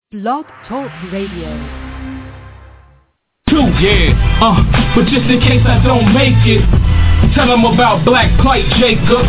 Blog Talk Radio. But just in case I don't make it, tell them about Black Plight, Jacob.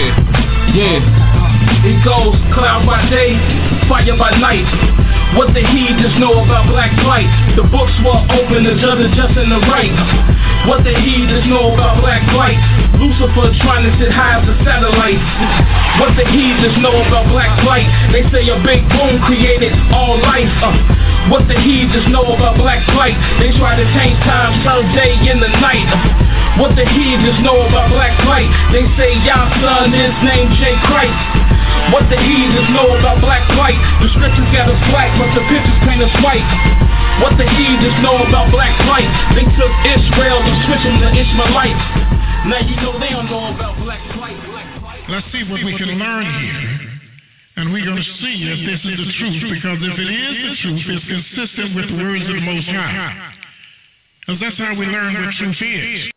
It goes cloud by day, fire by night. What the heathens know about Black Plight? The books were open, the judge just in the right. What the heathens know about Black Plight? Lucifer trying to sit high as a satellite. What the heathens know about Black Plight? They say a big boom created all life. What the heathens know about Black Plight? They try to change time, turn day into night. What the heathens know about Black Plight? They say y'all son is named J. Christ. What the heathens know about Black Plight? The scriptures got us black, but the pictures paint us white. What the heathens know about Black Plight? They took Israel and switched them to Ishmaelites. Now you know they don't know about Black Plight. Let's see what we can learn here. And we're going to see if this is the truth, because if it is the truth, it's consistent with the words of the Most High. Because that's how we learn what truth is.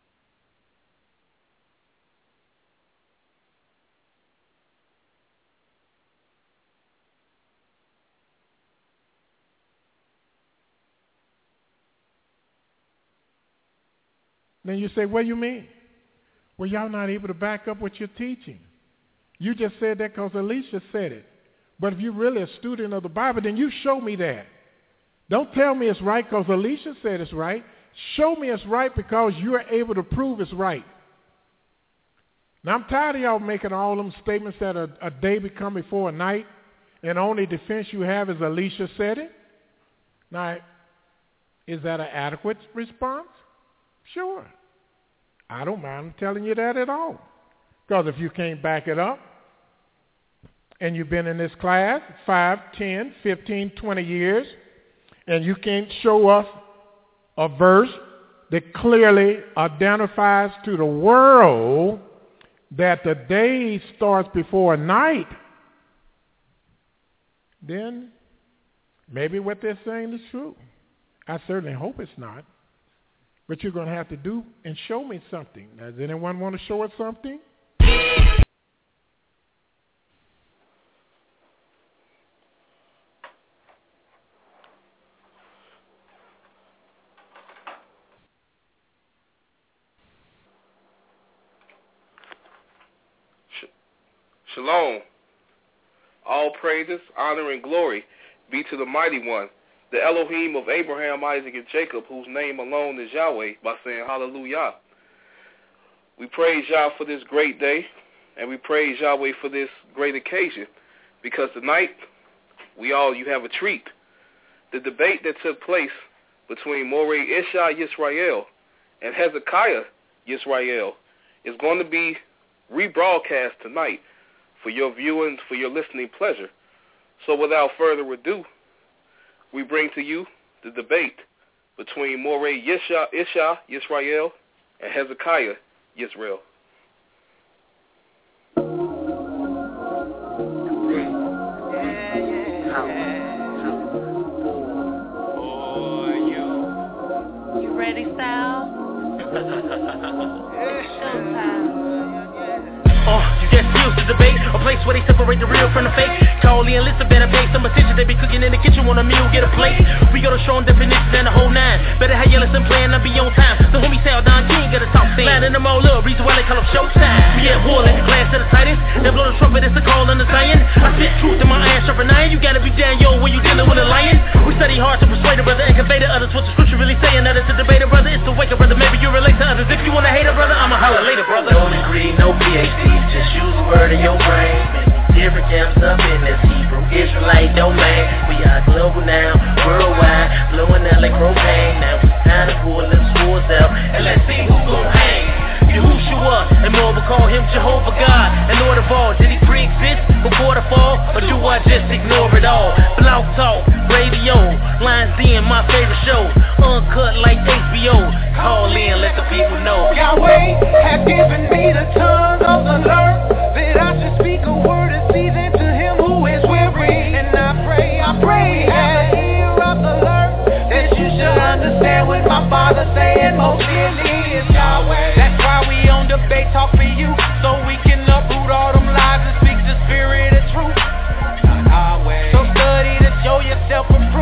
Then you say, what do you mean? Well, y'all not able to back up what you're teaching. You just said that because Alicia said it. But if you're really a student of the Bible, then you show me that. Don't tell me it's right because Alicia said it's right. Show me it's right because you're able to prove it's right. Now, I'm tired of y'all making all them statements that a day become before a night, and only defense you have is Alicia said it. Now, is that an adequate response? Sure. I don't mind telling you that at all. Because if you can't back it up, and you've been in this class 5, 10, 15, 20 years, and you can't show us a verse that clearly identifies to the world that the day starts before night, then maybe what they're saying is true. I certainly hope it's not. But you're going to have to do and show me something. Does anyone want to show us something? Shalom. All praises, honor, and glory be to the Mighty One, the Elohim of Abraham, Isaac, and Jacob, whose name alone is Yahweh, by saying hallelujah. We praise Yah for this great day, and we praise Yahweh for this great occasion, because tonight, you have a treat. The debate that took place between Moreh Isha Yisrael and Hezekiah Yisrael is going to be rebroadcast tonight for your viewing, for your listening pleasure. So without further ado, we bring to you the debate between Moreh Isha Yisrael and Hezekiah Yisrael. You ready, Sal? Showtime. You get used to debate, a place where they separate the real from the fake. Charlie and Lisa better bake some attention. They be cooking in the kitchen, want a meal, get a plate. We gotta show them definitions and the whole nine. Better have you listen, playing and be on time. The homie say, Don King got a top thing. Lining them all up, reason why they call up Showtime. We at war, let the glass to the tightest. They blow the trumpet, it's a call on the Zion. I spit truth in my iron, sharp and iron. You gotta be Daniel when you dealing with a lion. We study hard to persuade a brother and convey to others what the scripture really saying. That it's a debate, brother, it's to wake up, brother. Maybe you relate to others. If you wanna hate a brother, I'ma holler later, brother. No degree, no PhD, just use a word in your brain. Many different camps up in this Hebrew Israelite domain. We are global now, worldwide, blowing out like propane. Now it's time to pull them swords out and let's see who gon' hang. Yahushua, and more will call him Jehovah God. And Lord of all, did he pre-exist before the fall? Or do I just ignore it all? Blog Talk, radio, Lines Den, my favorite show. Uncut like HBO. Call in, let the people know. Yahweh has given me the tongue of the learned, that I should speak a word of season to him who is weary. And I pray, have the ear of the learned, that you should understand what my Father saying most clearly is Yahweh. That's why we on debate talk for you, so we can uproot all them lies and speak the spirit of truth. So study to show yourself approved.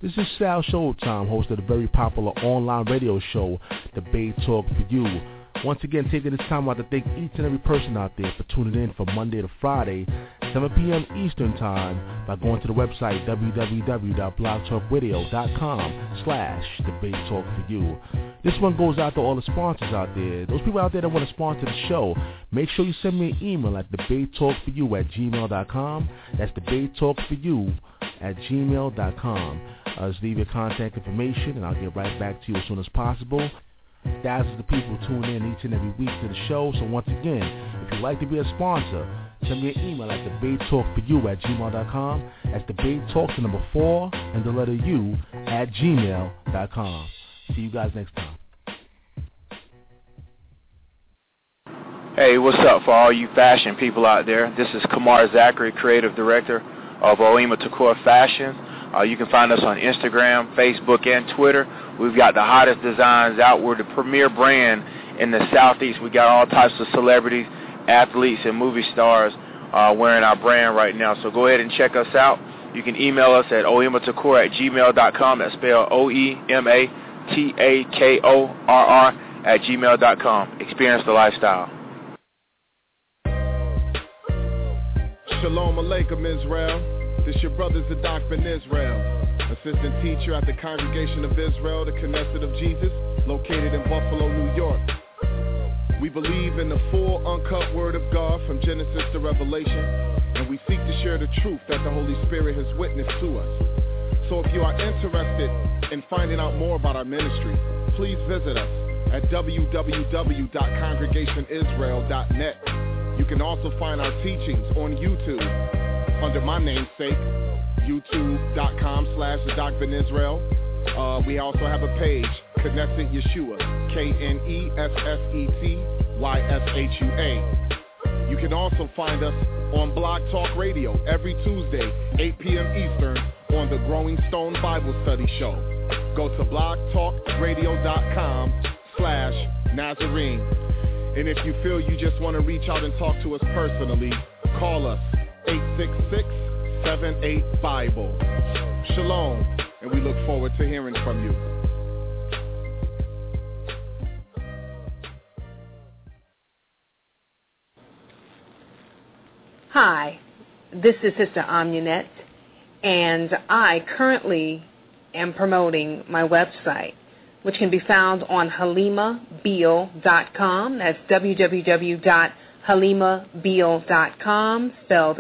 This is Sal Showtime, host of the very popular online radio show, Debate Talk for You. Once again, taking this time out to thank each and every person out there for tuning in from Monday to Friday, 7 p.m. Eastern Time, by going to the website www.blogtalkradio.com/debatetalkforyou. This one goes out to all the sponsors out there. Those people out there that want to sponsor the show, make sure you send me an email at debatetalkforyou@gmail.com. That's debatetalkforyou@gmail.com. Just leave your contact information, and I'll get right back to you as soon as possible. Thousands of people tune in each and every week to the show. So once again, if you'd like to be a sponsor, send me an email at debatetalkforyou@gmail.com. That's debatetalk, the number 4, and the letter U @gmail.com. See you guys next time. Hey, what's up for all you fashion people out there? This is Kamar Zachary, creative director of Oima Takor Fashion. You can find us on Instagram, Facebook, and Twitter. We've got the hottest designs out. We're the premier brand in the Southeast. We got all types of celebrities, athletes, and movie stars wearing our brand right now. So go ahead and check us out. You can email us at oematakor@gmail.com. That's spelled OEMATAKORR@gmail.com. Experience the lifestyle. Shalom Aleichem, Israel. This your brother Zadok Ben Israel, assistant teacher at the Congregation of Israel, the Knesset of Jesus, located in Buffalo, New York. We believe in the full, uncut Word of God from Genesis to Revelation, and we seek to share the truth that the Holy Spirit has witnessed to us. So if you are interested in finding out more about our ministry, please visit us at www.congregationisrael.net. You can also find our teachings on YouTube under my namesake, youtube.com/Zadok Ben Israel. We also have a page, Knesset Yeshua, KNESSETYSHUA. You can also find us on Blog Talk Radio every Tuesday, 8 p.m. Eastern, on the Growing Stone Bible Study Show. Go to blogtalkradio.com/Nazarene. And if you feel you just want to reach out and talk to us personally, call us 866-78-BIBLE. Shalom, and we look forward to hearing from you. Hi, this is Sister Amunet, and I currently am promoting my website, which can be found on halimabeal.com. That's www.halimabeal.com, spelled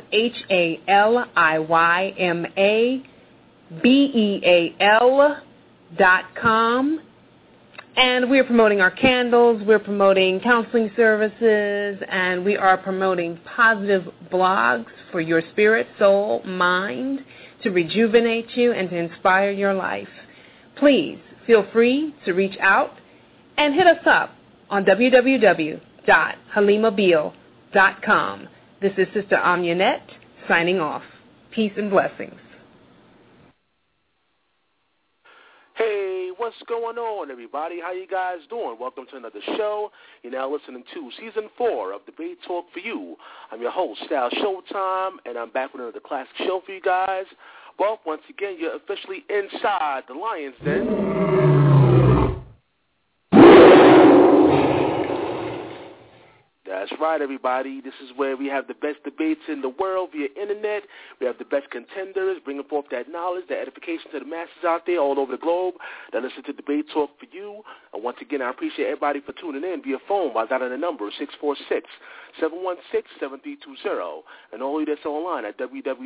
HALIMABEAL.com. And we're promoting our candles, we're promoting counseling services, and we are promoting positive blogs for your spirit, soul, mind, to rejuvenate you and to inspire your life. Please feel free to reach out and hit us up on www.halimabeal.com. This is Sister Amunet signing off. Peace and blessings. Hey, what's going on, everybody? How you guys doing? Welcome to another show. You're now listening to Season 4 of Debate Talk for You. I'm your host, Sal Showtime, and I'm back with another classic show for you guys. Well, once again, you're officially inside the Lion's Den. That's right, everybody. This is where we have the best debates in the world via internet. We have the best contenders bringing forth that knowledge, that edification to the masses out there all over the globe that listen to Debate Talk for You. And once again, I appreciate everybody for tuning in via phone by dialing the number 646-716-7320. And all of you that's online at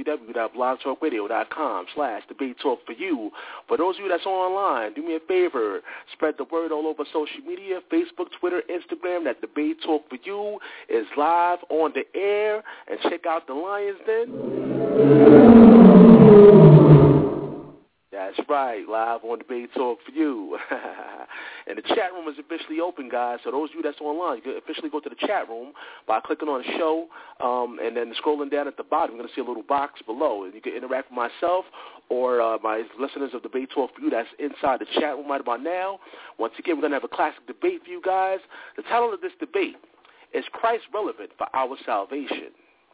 www.blogtalkradio.com/debatetalkforyou. For those of you that's online, do me a favor. Spread the word all over social media, Facebook, Twitter, Instagram, that Debate Talk for You is live on the air, and check out the Lion's Den. That's right, live on Debate Talk for You. And the chat room is officially open, guys. So those of you that's online, you can officially go to the chat room by clicking on the show, and then scrolling down at the bottom, you're going to see a little box below. And you can interact with myself or my listeners of Debate Talk for You that's inside the chat room right about now. Once again, we're going to have a classic debate for you guys. The title of this debate is Christ relevant for our salvation?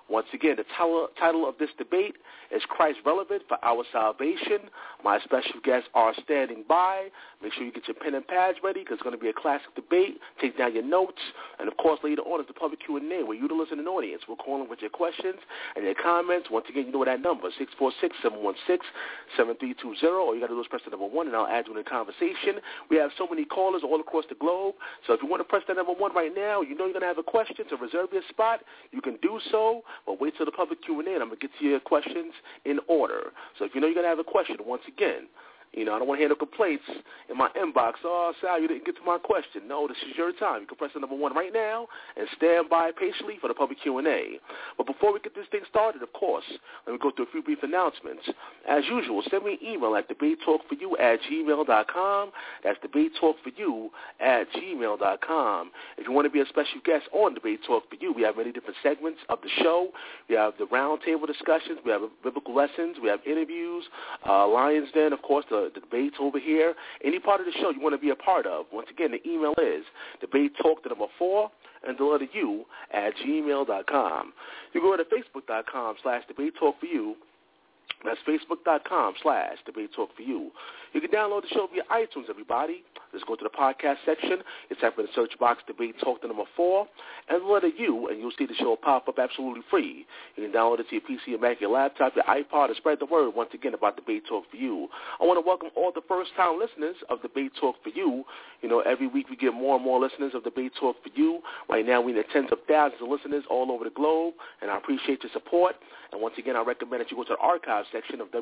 Once again, the title of this debate is Christ Relevant for Our Salvation. My special guests are standing by. Make sure you get your pen and pads ready because it's going to be a classic debate. Take down your notes. And, of course, later on is the public Q&A where you, the listening audience, will call in with your questions and your comments. Once again, you know that number, 646-716-7320. All you got to do is press the number 1, and I'll add you in the conversation. We have so many callers all across the globe. So if you want to press that number 1 right now, you know you're going to have a question to reserve your spot. You can do so. But wait till the public Q&A, and I'm going to get to your questions in order. So if you know you're going to have a question, once again, I don't want to hear no complaints in my inbox. Oh, Sal, you didn't get to my question. No, this is your time. You can press the number 1 right now and stand by patiently for the public Q&A. But before we get this thing started, of course, let me go through a few brief announcements. As usual, send me an email at debatetalkforyou@gmail.com. That's debatetalkforyou@gmail.com. If you want to be a special guest on Debate Talk for You, we have many different segments of the show. We have the roundtable discussions. We have biblical lessons. We have interviews, Lions Den, of course, the debates over here. Any part of the show you want to be a part of. Once again, the email is debatetalk4 and the letter U@gmail.com. You go to facebook.com/debatetalkforyou. That's facebook.com/debatetalkforyou. You can download the show via iTunes, everybody. Just go to the podcast section. You type in the search box, Debate Talk, the number 4, and the letter U, and you'll see the show pop up absolutely free. You can download it to your PC, your Mac, your laptop, your iPod, and spread the word once again about Debate Talk for You. I want to welcome all the first-time listeners of Debate Talk for You. Every week we get more and more listeners of Debate Talk for You. Right now we have tens of thousands of listeners all over the globe, and I appreciate your support. And once again, I recommend that you go to the archive section of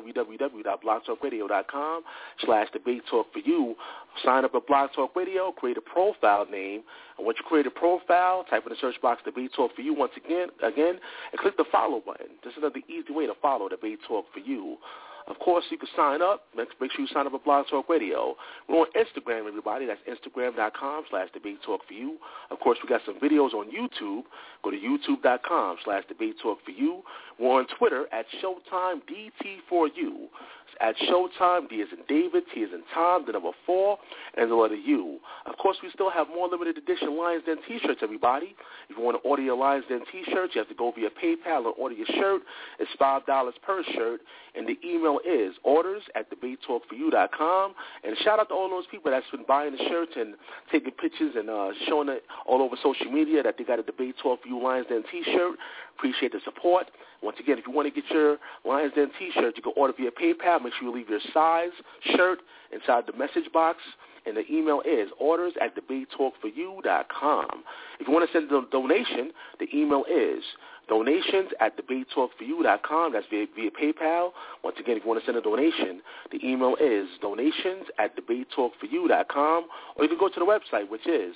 www.blogtalkradio.com/Debate Talk for You. Sign up at Blog Talk Radio, create a profile name, and once you create a profile, type in the search box Debate Talk for You once again, and click the follow button. This is another easy way to follow Debate Talk for You. Of course, you can sign up. Make sure you sign up at Blog Talk Radio. We're on Instagram, everybody. That's Instagram.com/Debate Talk for You. Of course, we got some videos on YouTube. Go to YouTube.com/Debate Talk for You. We're on Twitter at Showtime DT4U. At Showtime, D as in David, T as in Tom, the number 4, and the letter U. Of course, we still have more limited edition Lions Den T-shirts, everybody. If you want to order your Lions Den T-shirts, you have to go via PayPal and order your shirt. It's $5 per shirt, and the email is orders@debatetalkforyou.com. And shout out to all those people that's been buying the shirts and taking pictures and showing it all over social media that they got a Debate Talk for You Lions Den T-shirt. Appreciate the support. Once again, if you want to get your Lions Den T-shirt, you can order via PayPal. Make sure you leave your size, shirt, inside the message box. And the email is orders@debatetalkforyou.com. If you want to send a donation, the email is donations@debatetalkforyou.com. That's via PayPal. Once again, if you want to send a donation, the email is donations@debatetalkforyou.com. Or you can go to the website, which is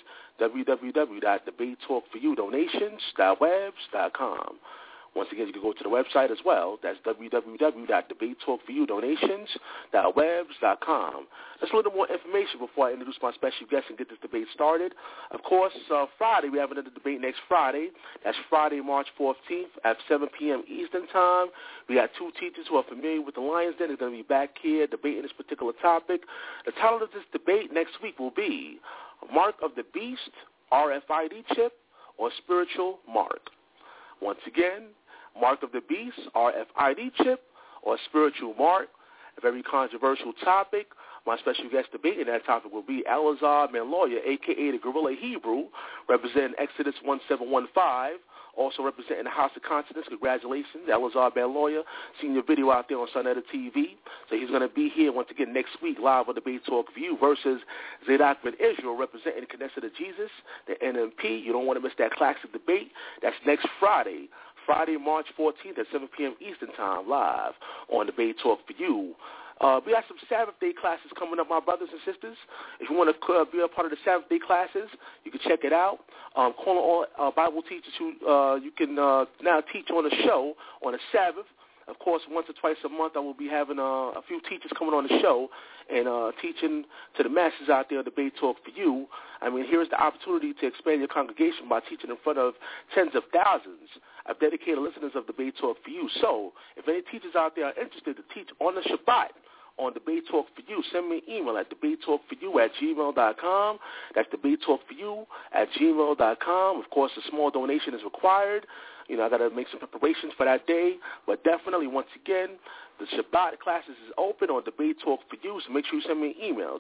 www.debatetalkforyoudonations.webs.com. Once again, you can go to the website as well. That's www.debatetalkforyoudonations.webs.com. That's a little more information before I introduce my special guest and get this debate started. Of course, Friday, we have another debate next Friday. That's Friday, March 14th at 7 p.m. Eastern Time. We got 2 teachers who are familiar with the Lions Den. They're going to be back here debating this particular topic. The title of this debate next week will be Mark of the Beast, RFID chip, or spiritual mark. Once again, Mark of the Beast, RFID chip, or spiritual mark, a very controversial topic. My special guest debating that topic will be Elazar Ben Lawyer, a.k.a. the Gorilla Hebrew, representing Exodus 1715, also representing the House of Consonants. Congratulations, Elazar Ben Lawyer. Seen your video out there on Sunetta TV. So he's going to be here once again next week live on Debate Talk View versus Zadok Ben Israel representing the Knesset of Jesus, the NMP. You don't want to miss that classic debate. That's next Friday. Friday, March 14th at 7 p.m. Eastern Time, live on Debate Talk for You. We got some Sabbath Day classes coming up, my brothers and sisters. If you want to be a part of the Sabbath Day classes, you can check it out. Calling all Bible teachers who you can now teach on the show on the Sabbath. Of course, once or twice a month, I will be having a few teachers coming on the show and teaching to the masses out there on Debate Talk for You. I mean, here's the opportunity to expand your congregation by teaching in front of tens of thousands of dedicated listeners of Debate Talk for You. So, if any teachers out there are interested to teach on the Shabbat, on Debate Talk for You, send me an email at debatetalkforyou@gmail.com. That's debatetalkforyou@gmail.com. Of course, a small donation is required. You know, I got to make some preparations for that day. But definitely, once again, the Shabbat classes is open on Debate Talk for You, so make sure you send me an email,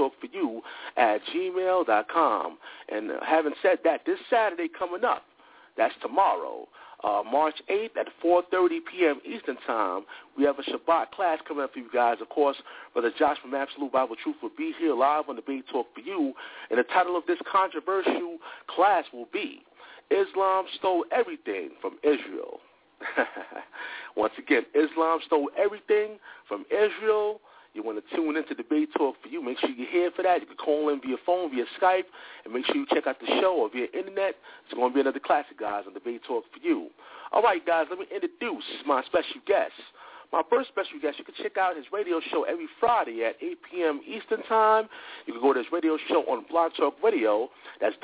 debatetalkforyou@gmail.com. And having said that, this Saturday coming up, that's tomorrow, March 8th at 4:30 p.m. Eastern Time, we have a Shabbat class coming up for you guys. Of course, Brother Josh from Absolute Bible Truth will be here live on Debate Talk for You, and the title of this controversial class will be Islam Stole Everything from Israel. Once again, Islam stole everything from Israel. You want to tune into Debate Talk for You. Make sure you're here for that. You can call in via phone, via Skype, and make sure you check out the show or via internet. It's going to be another classic, guys, on Debate Talk for You. All right, guys, let me introduce my special guest. My first special guest, you can check out his radio show every Friday at 8 p.m. Eastern Time. You can go to his radio show on Blog Talk Radio. That's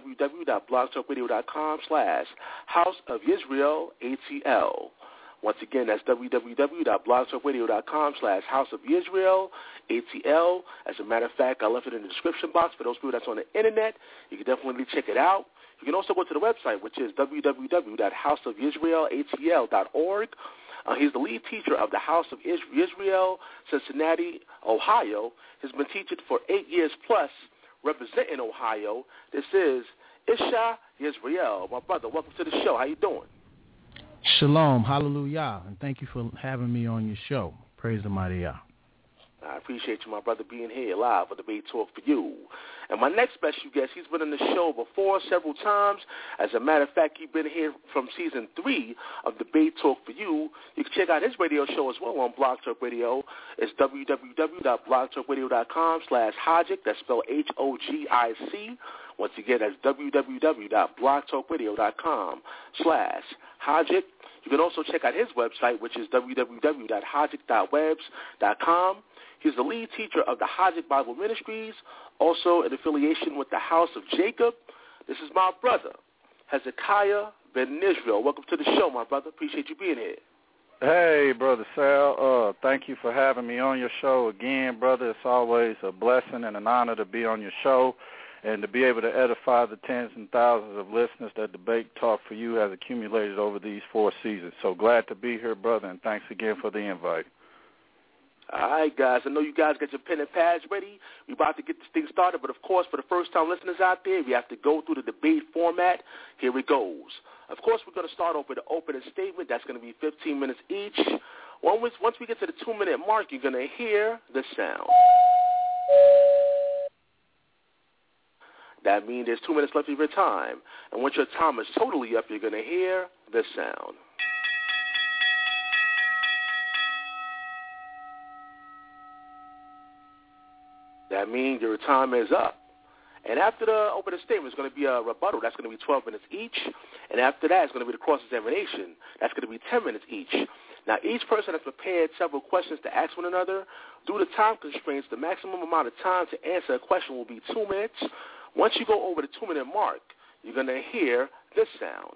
www.blogtalkradio.com/House of Israel ATL. Once again, that's www.blogtalkradio.com/House of Israel ATL. As a matter of fact, I left it in the description box for those people that's on the internet. You can definitely check it out. You can also go to the website, which is www.houseofisraelatl.org. He's the lead teacher of the House of Israel, Cincinnati, Ohio. He's been teaching for 8 years plus, representing Ohio. This is Isha Yisrael. My brother, welcome to the show. How you doing? Shalom, hallelujah, and thank you for having me on your show. Praise the mighty Yah. I appreciate you, my brother, being here live on Debate Talk for You. And my next special guest, he's been on the show before several times. As a matter of fact, he's been here from Season 3 of Debate Talk for You. You can check out his radio show as well on Blog Talk Radio. It's www.blogtalkradio.com/Hogic. That's spelled Hogic. Once again, that's www.blogtalkradio.com/Hogic. You can also check out his website, which is www.hogic.webs.com. He's the lead teacher of the Hogic Bible Ministries, also in affiliation with the House of Jacob. This is my brother, Hezekiah Ben Israel. Welcome to the show, my brother. Appreciate you being here. Hey, Brother Sal. Thank you for having me on your show again, brother. It's always a blessing and an honor to be on your show and to be able to edify the tens and thousands of listeners that Debate Talk for You has accumulated over these 4 seasons. So glad to be here, brother, and thanks again for the invite. All right, guys. I know you guys got your pen and pads ready. We're about to get this thing started, but, of course, for the first-time listeners out there, we have to go through the debate format. Here it goes. Of course, we're going to start off with an opening statement. That's going to be 15 minutes each. Once we get to the 2-minute mark, you're going to hear the sound. That means there's 2 minutes left of your time. And once your time is totally up, you're going to hear the sound. That means your time is up. And after the opening statement, it's going to be a rebuttal. That's going to be 12 minutes each. And after that, it's going to be the cross-examination. That's going to be 10 minutes each. Now, each person has prepared several questions to ask one another. Due to time constraints, the maximum amount of time to answer a question will be 2 minutes. Once you go over the 2-minute mark, you're going to hear this sound.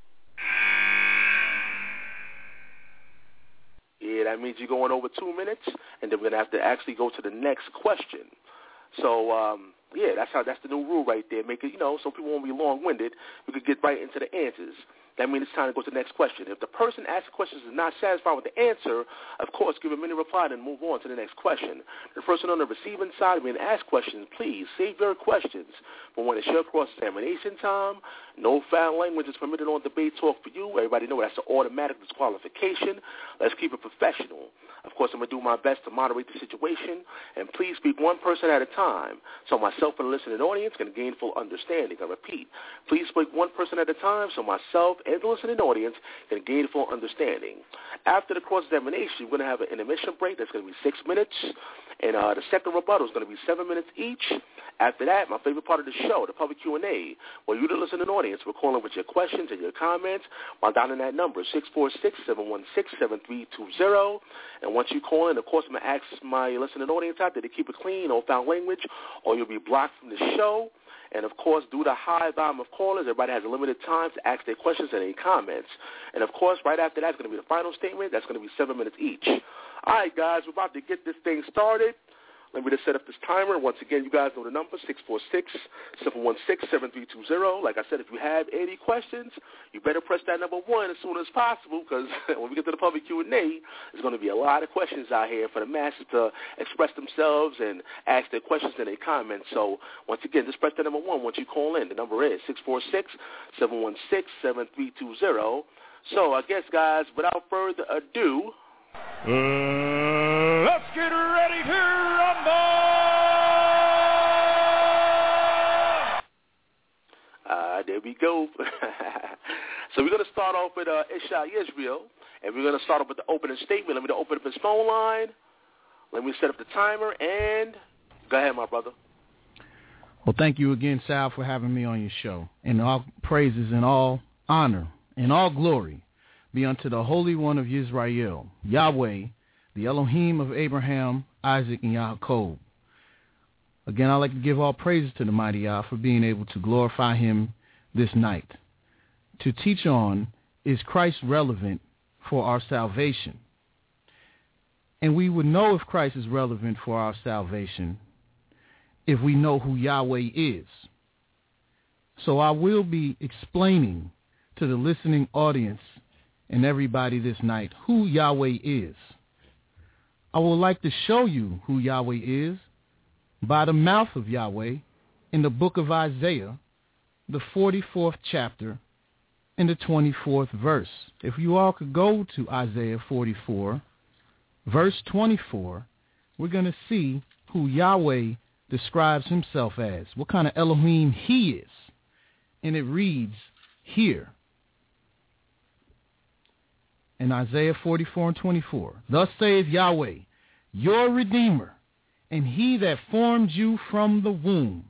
Yeah, that means you're going over 2 minutes, and then we're going to have to actually go to the next question. So, yeah, that's the new rule right there. Make it, so people won't be long-winded. We could get right into the answers. That means it's time to go to the next question. If the person asking questions is not satisfied with the answer, of course, give a minute reply and move on to the next question. The person on the receiving side being asked questions, please save your questions. But when it's your cross-examination time, no foul language is permitted on Debate Talk for You. Everybody know that's an automatic disqualification. Let's keep it professional. Of course, I'm going to do my best to moderate the situation, and please speak one person at a time so myself and the listening audience can gain full understanding. I repeat, please speak one person at a time so myself and the listening audience can gain full understanding. After the cross-examination, we're going to have an intermission break. That's going to be 6 minutes, and the second rebuttal is going to be 7 minutes each. After that, my favorite part of the show, the public Q&A, where you, the listening audience, will call in with your questions and your comments by dialing that number, 646-716-7320. And once you call in, of course, I'm going to ask my listening audience out there to keep it clean, no foul language, or you'll be blocked from the show. And, of course, due to the high volume of callers, everybody has a limited time to ask their questions and any comments. And, of course, right after that is going to be the final statement. That's going to be 7 minutes each. All right, guys, we're about to get this thing started. Let me just set up this timer. Once again, you guys know the number, 646-716-7320. Like I said, if you have any questions, you better press that number 1 as soon as possible, because when we get to the public Q&A, there's going to be a lot of questions out here for the masses to express themselves and ask their questions and their comments. So, once again, just press that number 1 once you call in. The number is 646-716-7320. So, I guess, guys, without further ado, let's get ready to rumble! There we go. So we're going to start off with Ishai Israel, and we're going to start off with the opening statement. Let me open up his phone line. Let me set up the timer, and go ahead, my brother. Well, thank you again, Sal, for having me on your show. And all praises and all honor and all glory be unto the Holy One of Israel, Yahweh, the Elohim of Abraham, Isaac, and Yaakov. Again, I'd like to give all praises to the mighty Yah for being able to glorify him this night. To teach on, is Christ relevant for our salvation? And we would know if Christ is relevant for our salvation if we know who Yahweh is. So I will be explaining to the listening audience and everybody this night who Yahweh is. I would like to show you who Yahweh is by the mouth of Yahweh in the book of Isaiah, the 44th chapter and the 24th verse. If you all could go to Isaiah 44, verse 24, we're going to see who Yahweh describes himself as, what kind of Elohim he is. And it reads here, in Isaiah 44 and 24, thus saith Yahweh, your Redeemer, and he that formed you from the womb.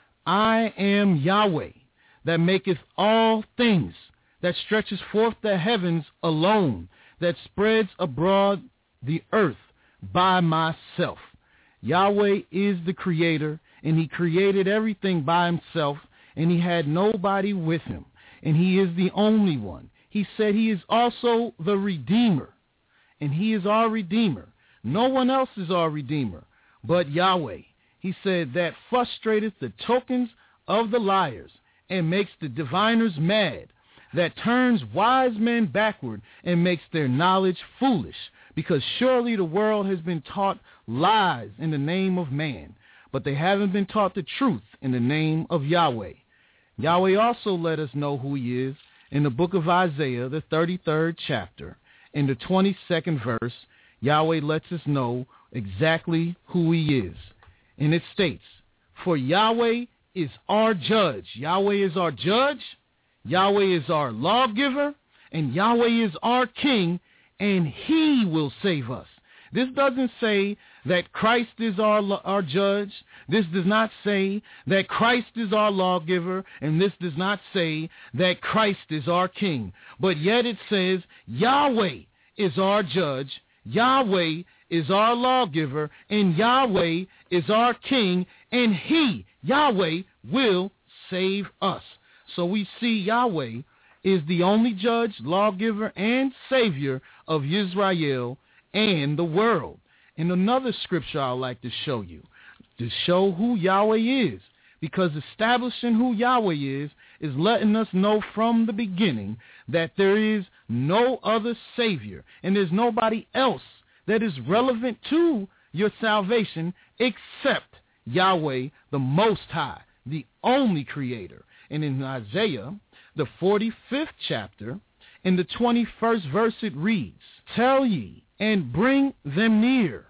I am Yahweh, that maketh all things, that stretches forth the heavens alone, that spreads abroad the earth by myself. Yahweh is the creator, and he created everything by himself, and he had nobody with him, and he is the only one. He said he is also the Redeemer, and he is our Redeemer. No one else is our Redeemer but Yahweh. He said that frustrateth the tokens of the liars and makes the diviners mad, that turns wise men backward and makes their knowledge foolish, because surely the world has been taught lies in the name of man, but they haven't been taught the truth in the name of Yahweh. Yahweh also let us know who he is in the book of Isaiah, the 33rd chapter, in the 22nd verse. Yahweh lets us know exactly who he is. And it states, for Yahweh is our judge. Yahweh is our judge. Yahweh is our lawgiver. And Yahweh is our king, and he will save us. This doesn't say that Christ is our judge. This does not say that Christ is our lawgiver. And this does not say that Christ is our king. But yet it says Yahweh is our judge. Yahweh is our lawgiver. And Yahweh is our king. And he, Yahweh, will save us. So we see Yahweh is the only judge, lawgiver, and savior of Israel and the world. And another scripture I'd like to show you, to show who Yahweh is, because establishing who Yahweh is letting us know from the beginning that there is no other savior, and there's nobody else that is relevant to your salvation except Yahweh, the Most High, the only creator. And in Isaiah, the 45th chapter, in the 21st verse, it reads, tell ye, and bring them near.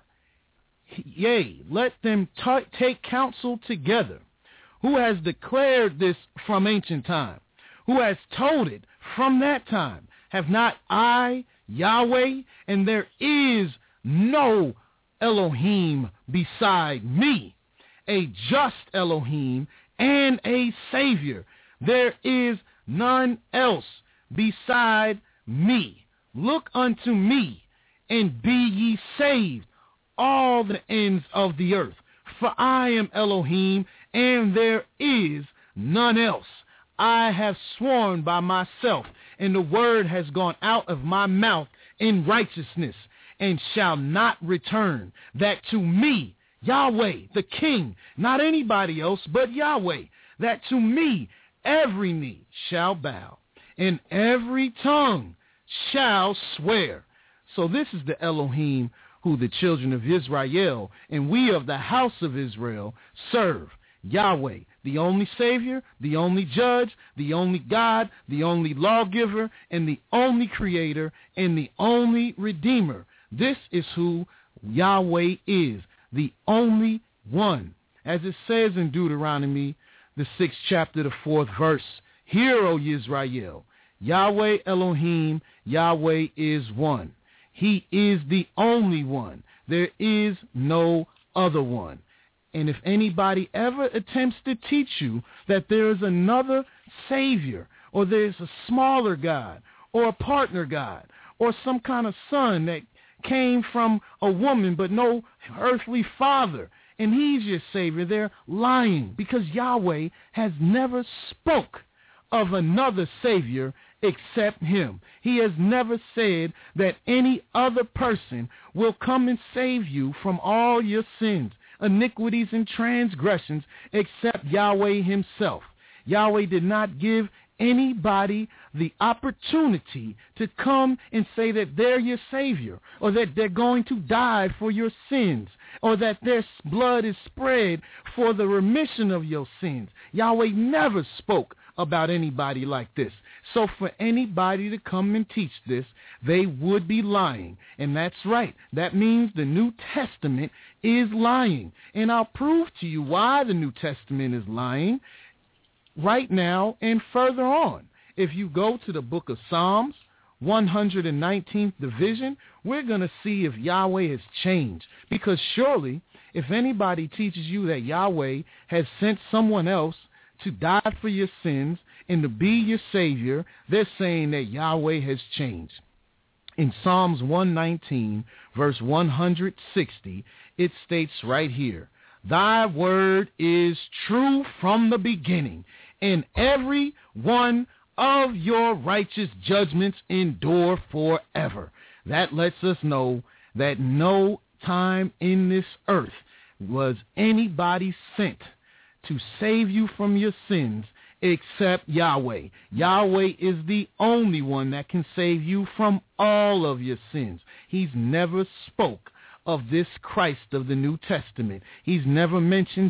Yea, let them take counsel together. Who has declared this from ancient time? Who has told it from that time? Have not I, Yahweh, and there is no Elohim beside me, a just Elohim and a Savior. There is none else beside me. Look unto me, and be ye saved, all the ends of the earth. For I am Elohim, and there is none else. I have sworn by myself, and the word has gone out of my mouth in righteousness, and shall not return, that to me, Yahweh, the King, not anybody else but Yahweh, that to me every knee shall bow, and every tongue shall swear. So this is the Elohim who the children of Israel and we of the house of Israel serve. Yahweh, the only Savior, the only Judge, the only God, the only Lawgiver, and the only Creator, and the only Redeemer. This is who Yahweh is, the only one. As it says in Deuteronomy, the 6th chapter, the 4th verse, Hear, O Israel, Yahweh Elohim, Yahweh is one. He is the only one. There is no other one. And if anybody ever attempts to teach you that there is another Savior, or there's a smaller God, or a partner God, or some kind of son that came from a woman but no earthly father, and he's your Savior, they're lying, because Yahweh has never spoke of another Savior except him. He has never said that any other person will come and save you from all your sins, iniquities, and transgressions except Yahweh himself. Yahweh did not give anybody the opportunity to come and say that they're your Savior, or that they're going to die for your sins, or that their blood is spread for the remission of your sins. Yahweh never spoke about anybody like this. So for anybody to come and teach this, they would be lying. And that's right. That means the New Testament is lying. And I'll prove to you why the New Testament is lying right now and further on. If you go to the book of Psalms, 119th division, we're going to see if Yahweh has changed. Because surely, if anybody teaches you that Yahweh has sent someone else to die for your sins and to be your Savior, they're saying that Yahweh has changed. In Psalms 119, verse 160, it states right here, Thy word is true from the beginning, and every one of your righteous judgments endure forever. That lets us know that no time in this earth was anybody sent to save you from your sins except Yahweh. Yahweh is the only one that can save you from all of your sins. He's never spoke of this Christ of the New Testament. He's never mentioned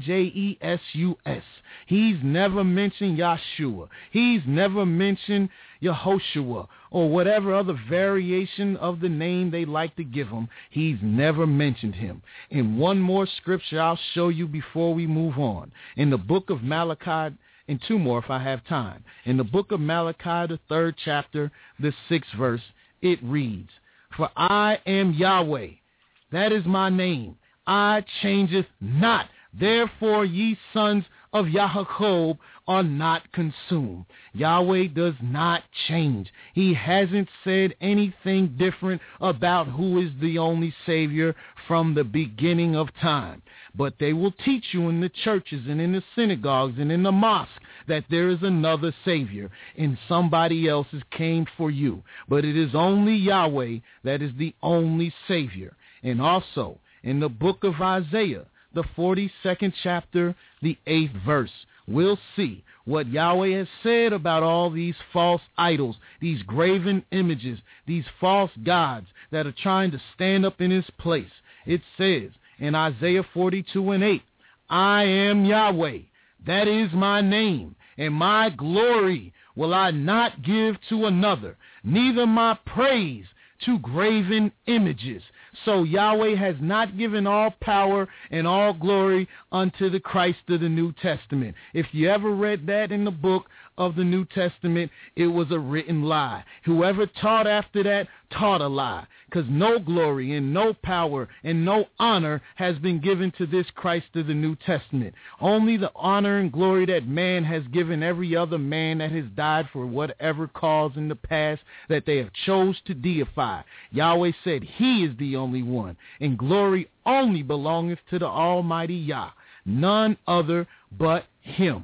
Jesus. He's never mentioned Yahshua. He's never mentioned Yehoshua or whatever other variation of the name they like to give him. He's never mentioned him. And one more scripture I'll show you before we move on. In the book of Malachi, and two more if I have time. In the book of Malachi, the 3rd chapter, the 6th verse, it reads, For I am Yahweh, that is my name. I changeth not. Therefore ye sons of Yaakov are not consumed. Yahweh does not change. He hasn't said anything different about who is the only Savior from the beginning of time. But they will teach you in the churches and in the synagogues and in the mosque that there is another Savior and somebody else came for you. But it is only Yahweh that is the only Savior. And also in the book of Isaiah, the 42nd chapter, the 8th verse, we'll see what Yahweh has said about all these false idols, these graven images, these false gods that are trying to stand up in his place. It says in Isaiah 42 and 8, I am Yahweh, that is my name, and my glory will I not give to another, neither my praise to graven images. So Yahweh has not given all power and all glory unto the Christ of the New Testament. If you ever read that in the book of the New Testament, it was a written lie. Whoever taught after that taught a lie, because no glory and no power and no honor has been given to this Christ of the New Testament. Only the honor and glory that man has given every other man that has died for whatever cause in the past that they have chose to deify. Yahweh said he is the only one, and glory only belongeth to the Almighty Yah, none other but him.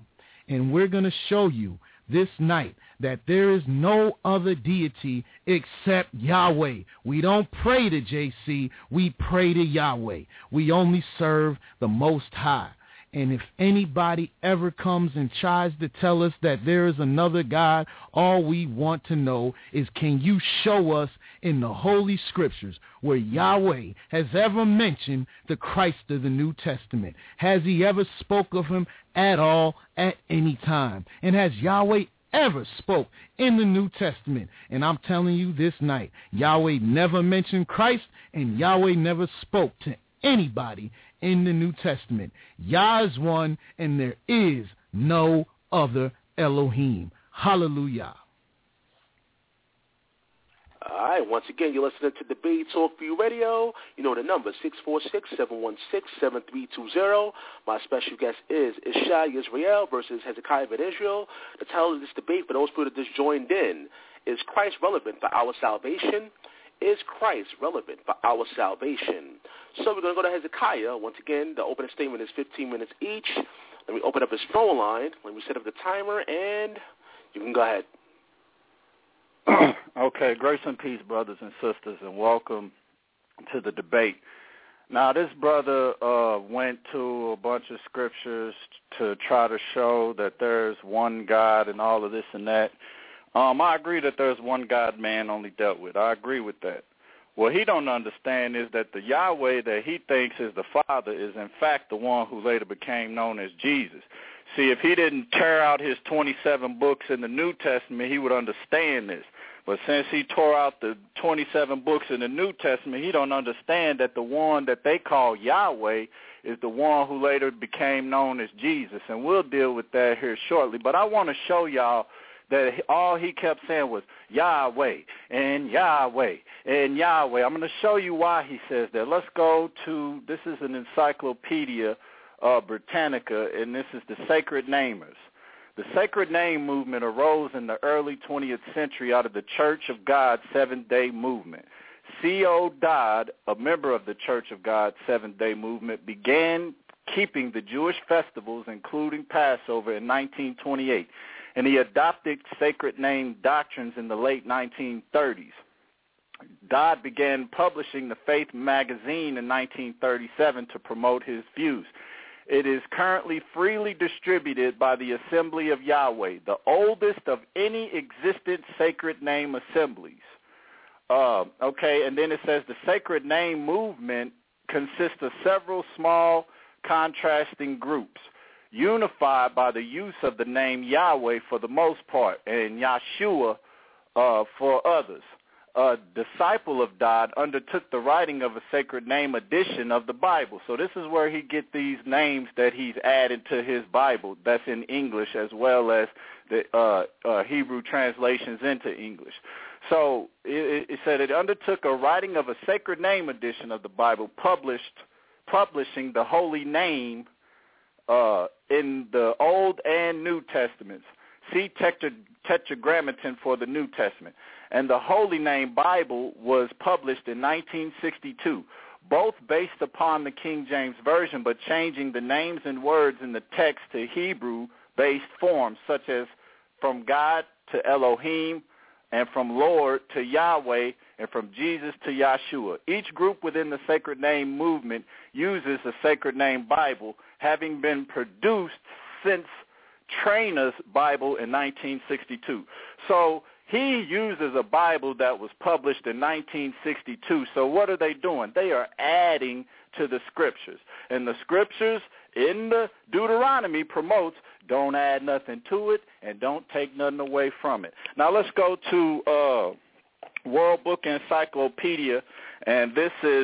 And we're going to show you this night that there is no other deity except Yahweh. We don't pray to JC, we pray to Yahweh. We only serve the Most High. And if anybody ever comes and tries to tell us that there is another God, all we want to know is, can you show us in the Holy Scriptures where Yahweh has ever mentioned the Christ of the New Testament? Has he ever spoke of him at all at any time? And has Yahweh ever spoke in the New Testament? And I'm telling you this night, Yahweh never mentioned Christ, and Yahweh never spoke to anybody in the New Testament. Yah is one, and there is no other Elohim. Hallelujah. All right, once again, you're listening to Debate Talk for You Radio. You know the number, 646-716-7320. My special guest is Ishai Israel versus Hezekiah Ben Israel. The title of this debate, for those people that just joined in, is Christ relevant for our salvation? Is Christ relevant for our salvation? So we're going to go to Hezekiah. Once again, the opening statement is 15 minutes each. Let me open up his phone line. Let me set up the timer, and you can go ahead. Okay, grace and peace, brothers and sisters, and welcome to the debate. Now, this brother went to a bunch of scriptures to try to show that there's one God and all of this and that. I agree that there's one God man only dealt with. I agree with that. What he don't understand is that the Yahweh that he thinks is the Father is in fact the one who later became known as Jesus. See, if he didn't tear out his 27 books in the New Testament, he would understand this. But since he tore out the 27 books in the New Testament, he don't understand that the one that they call Yahweh is the one who later became known as Jesus. And we'll deal with that here shortly. But I want to show y'all that all he kept saying was Yahweh and Yahweh and Yahweh. I'm going to show you why he says that. Let's go to, this is an Encyclopedia Britannica, and this is the Sacred Namers. The Sacred Name movement arose in the early 20th century out of the Church of God Seventh-day Movement. C.O. Dodd, a member of the Church of God Seventh-day Movement, began keeping the Jewish festivals, including Passover, in 1928, and he adopted sacred name doctrines in the late 1930s. Dodd began publishing the Faith magazine in 1937 to promote his views. It is currently freely distributed by the Assembly of Yahweh, the oldest of any existent sacred name assemblies. And then it says the sacred name movement consists of several small contrasting groups, unified by the use of the name Yahweh for the most part, and Yahshua for others. A disciple of Dodd undertook the writing of a sacred name edition of the Bible. So this is where he get these names that he's added to his Bible that's in English, as well as the Hebrew translations into English. So it said it undertook a writing of a sacred name edition of the Bible, publishing the holy name in the Old and New Testaments. See Tetragrammaton for the New Testament. And the Holy Name Bible was published in 1962, both based upon the King James Version, but changing the names and words in the text to Hebrew-based forms, such as from God to Elohim, and from Lord to Yahweh, and from Jesus to Yahshua. Each group within the Sacred Name movement uses the Sacred Name Bible, having been produced since Trainer's Bible in 1962. So he uses a Bible that was published in 1962. So what are they doing? They are adding to the scriptures. And the scriptures in the Deuteronomy promotes don't add nothing to it and don't take nothing away from it. Now let's go to World Book Encyclopedia, and this is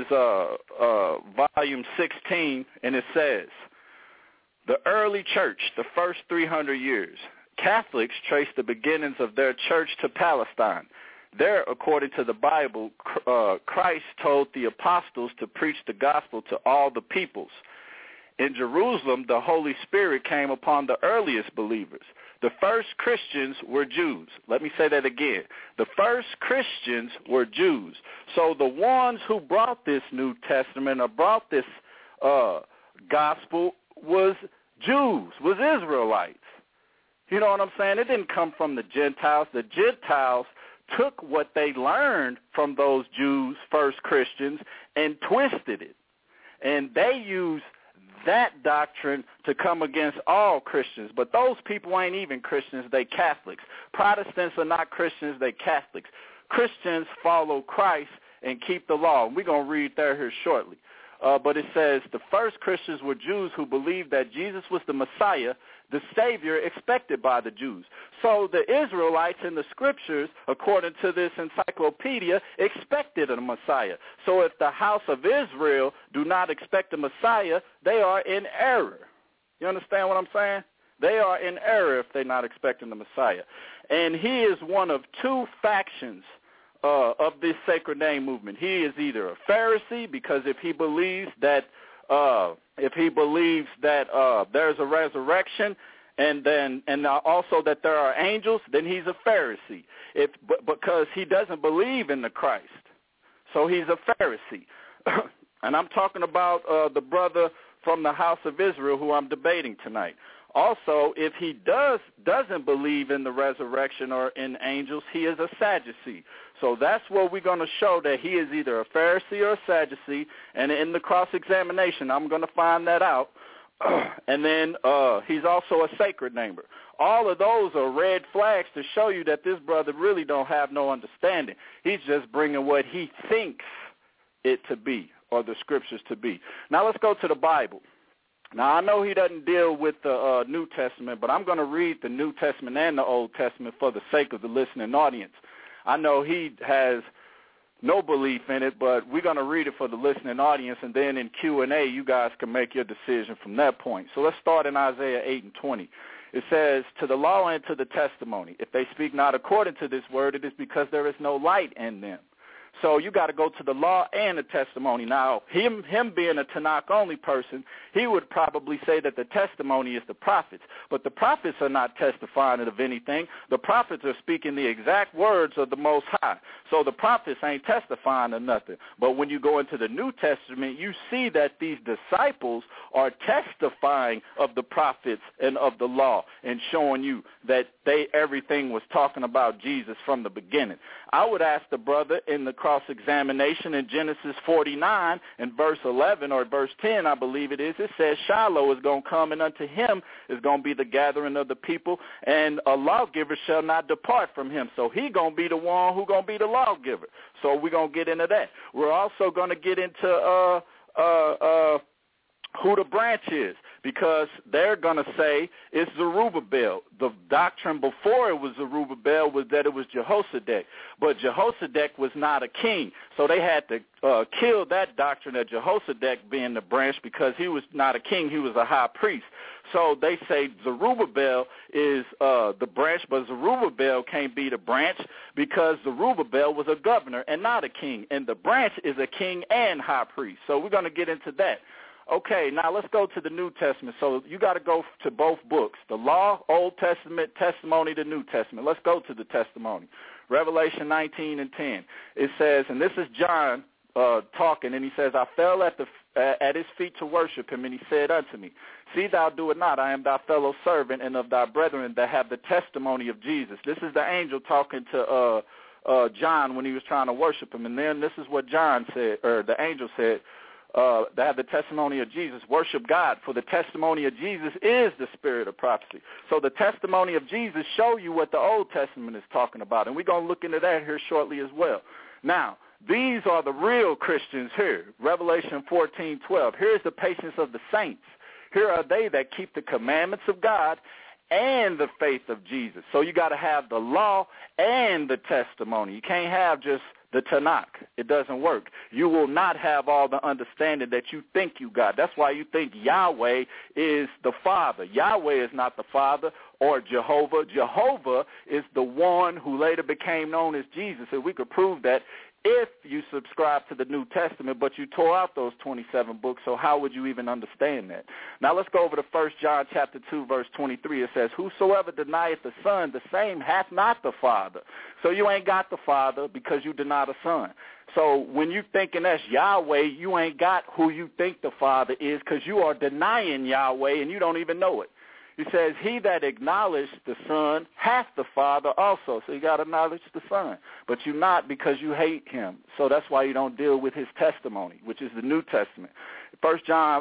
volume 16, and it says, the early church, the first 300 years. Catholics trace the beginnings of their church to Palestine. There, according to the Bible, Christ told the apostles to preach the gospel to all the peoples. In Jerusalem, the Holy Spirit came upon the earliest believers. The first Christians were Jews. Let me say that again. The first Christians were Jews. So the ones who brought this New Testament or brought this gospel was Jews, was Israelites. You know what I'm saying? It didn't come from the Gentiles. The Gentiles took what they learned from those Jews, first Christians, and twisted it. And they used that doctrine to come against all Christians. But those people ain't even Christians. They Catholics. Protestants are not Christians. They Catholics. Christians follow Christ and keep the law. And we're going to read that here shortly. But it says, the first Christians were Jews who believed that Jesus was the Messiah, the Savior expected by the Jews. So the Israelites in the Scriptures, according to this encyclopedia, expected a Messiah. So if the house of Israel do not expect a Messiah, they are in error. You understand what I'm saying? They are in error if they're not expecting the Messiah. And he is one of two factions of this sacred name movement. He is either a Pharisee, because if he believes that there's a resurrection and also that there are angels, then he's a Pharisee. Because he doesn't believe in the Christ, so he's a Pharisee. And I'm talking about the brother from the house of Israel who I'm debating tonight. Also, if he doesn't believe in the resurrection or in angels, he is a Sadducee. So that's what we're going to show, that he is either a Pharisee or a Sadducee. And in the cross-examination, I'm going to find that out. And then he's also a sacred namer. All of those are red flags to show you that this brother really don't have no understanding. He's just bringing what he thinks it to be, or the Scriptures to be. Now let's go to the Bible. Now, I know he doesn't deal with the New Testament, but I'm going to read the New Testament and the Old Testament for the sake of the listening audience. I know he has no belief in it, but we're going to read it for the listening audience, and then in Q&A, you guys can make your decision from that point. So let's start in Isaiah 8:20. It says, to the law and to the testimony, if they speak not according to this word, it is because there is no light in them. So you got to go to the law and the testimony. Now, him being a Tanakh-only person, he would probably say that the testimony is the prophets. But the prophets are not testifying of anything. The prophets are speaking the exact words of the Most High. So the prophets ain't testifying of nothing. But when you go into the New Testament, you see that these disciples are testifying of the prophets and of the law and showing you that everything was talking about Jesus from the beginning. I would ask the brother in the cross-examination in Genesis 49 and verse 11 or verse 10, I believe it says Shiloh is going to come, and unto him is going to be the gathering of the people, and a lawgiver shall not depart from him. So he going to be the one who going to be the lawgiver. So we're going to get into that. We're also going to get into who the branch is, because they're going to say it's Zerubbabel. The doctrine before it was Zerubbabel was that it was Jehoshaphat, but Jehoshaphat was not a king, so they had to kill that doctrine of Jehoshaphat being the branch, because he was not a king, he was a high priest. So they say Zerubbabel is the branch, but Zerubbabel can't be the branch because Zerubbabel was a governor and not a king, and the branch is a king and high priest. So we're going to get into that. Okay, now let's go to the New Testament. So you got to go to both books, the Law, Old Testament, Testimony, the New Testament. Let's go to the Testimony. Revelation 19:10. It says, and this is John talking, and he says, I fell at his feet to worship him, and he said unto me, see thou do it not, I am thy fellow servant and of thy brethren that have the testimony of Jesus. This is the angel talking to John when he was trying to worship him, and then this is what John said, or the angel said, that have the testimony of Jesus, worship God, for the testimony of Jesus is the spirit of prophecy. So the testimony of Jesus show you what the Old Testament is talking about, and we're going to look into that here shortly as well. Now, these are the real Christians here. Revelation 14:12. Here's the patience of the saints. Here are they that keep the commandments of God and the faith of Jesus. So you got to have the law and the testimony. You can't have just the Tanakh. It doesn't work. You will not have all the understanding that you think you got. That's why you think Yahweh is the Father. Yahweh is not the Father or Jehovah. Jehovah is the one who later became known as Jesus. And we could prove that if you subscribe to the New Testament, but you tore out those 27 books, so how would you even understand that? Now let's go over to 1 John chapter 2, verse 23. It says, whosoever denieth the Son, the same hath not the Father. So you ain't got the Father because you deny the Son. So when you thinking that's Yahweh, you ain't got who you think the Father is, because you are denying Yahweh and you don't even know it. He says, he that acknowledged the Son hath the Father also. So you got to acknowledge the Son. But you not because you hate him. So that's why you don't deal with his testimony, which is the New Testament. 1 John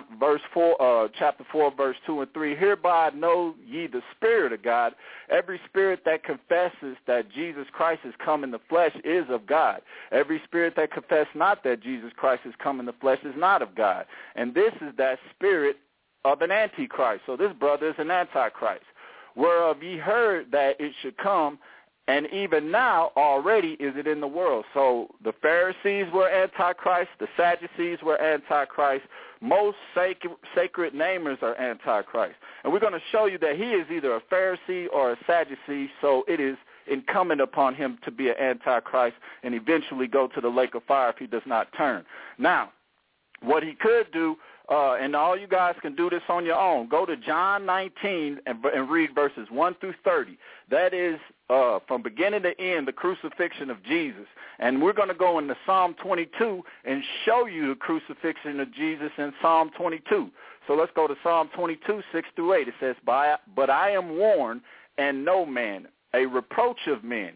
chapter 4, verse 2 and 3, hereby know ye the Spirit of God. Every spirit that confesses that Jesus Christ is come in the flesh is of God. Every spirit that confesses not that Jesus Christ is come in the flesh is not of God. And this is that spirit of an antichrist. So this brother is an antichrist, whereof ye heard that it should come, and even now already is it in the world. So the Pharisees were antichrist, the Sadducees were antichrist, most sacred namers are antichrist. And we're going to show you that he is either a Pharisee or a Sadducee, so it is incumbent upon him to be an antichrist and eventually go to the lake of fire if he does not turn. Now, what he could do, and all you guys can do this on your own. Go to John 19 and read verses 1 through 30. That is, from beginning to end, the crucifixion of Jesus. And we're going to go into Psalm 22 and show you the crucifixion of Jesus in Psalm 22. So let's go to Psalm 22, 6 through 8. It says, but I am warned, and no man, a reproach of men,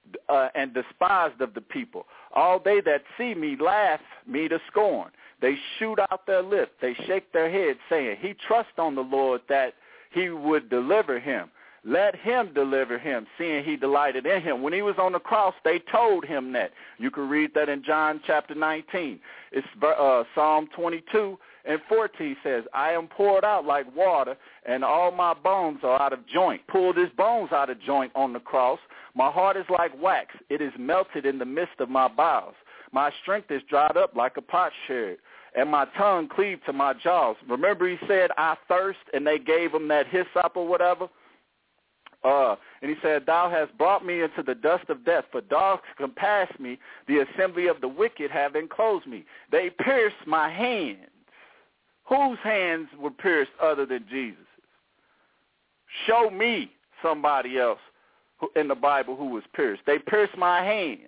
and despised of the people. All they that see me laugh me to scorn. They shoot out their lips. They shake their heads, saying, he trusts on the Lord that he would deliver him. Let him deliver him, seeing he delighted in him. When he was on the cross, they told him that. You can read that in John chapter 19. It's Psalm 22 and 14 says, I am poured out like water, and all my bones are out of joint. Pulled his bones out of joint on the cross. My heart is like wax. It is melted in the midst of my bowels. My strength is dried up like a potsherd, and my tongue cleaved to my jaws. Remember he said, I thirst, and they gave him that hyssop or whatever? And he said, thou hast brought me into the dust of death, for dogs compass me, the assembly of the wicked have enclosed me. They pierced my hands. Whose hands were pierced other than Jesus'? Show me somebody else in the Bible who was pierced. They pierced my hands,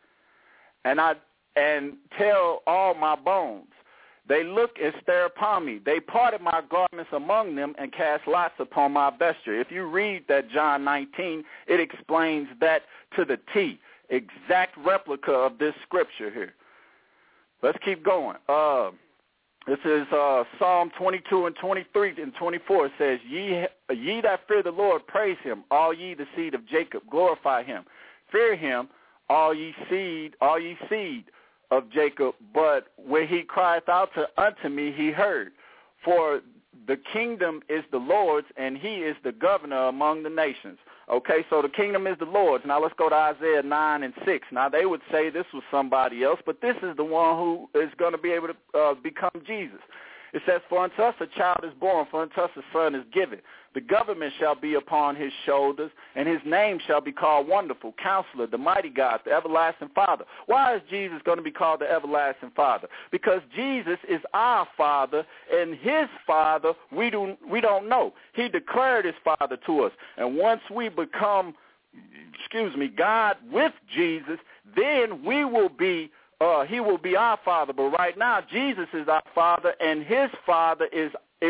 and tell all my bones. They look and stare upon me. They parted my garments among them and cast lots upon my vesture. If you read that John 19, it explains that to the T, exact replica of this scripture here. Let's keep going. This is Psalm 22 and 23 and 24. It says, ye that fear the Lord, praise him. All ye the seed of Jacob, glorify him. Fear him, all ye seed of Jacob. But when he crieth out unto me, he heard. For the kingdom is the Lord's, and he is the governor among the nations. Okay, so the kingdom is the Lord's. Now let's go to Isaiah 9 and 6. Now they would say this was somebody else, but this is the one who is going to be able to become Jesus. It says, for unto us a child is born, for unto us a son is given. The government shall be upon his shoulders, and his name shall be called Wonderful, Counselor, the Mighty God, the Everlasting Father. Why is Jesus going to be called the Everlasting Father? Because Jesus is our Father, and his Father we don't know. He declared his Father to us. And once we become, God with Jesus, then we will be he will be our Father. But right now, Jesus is our Father, and his Father is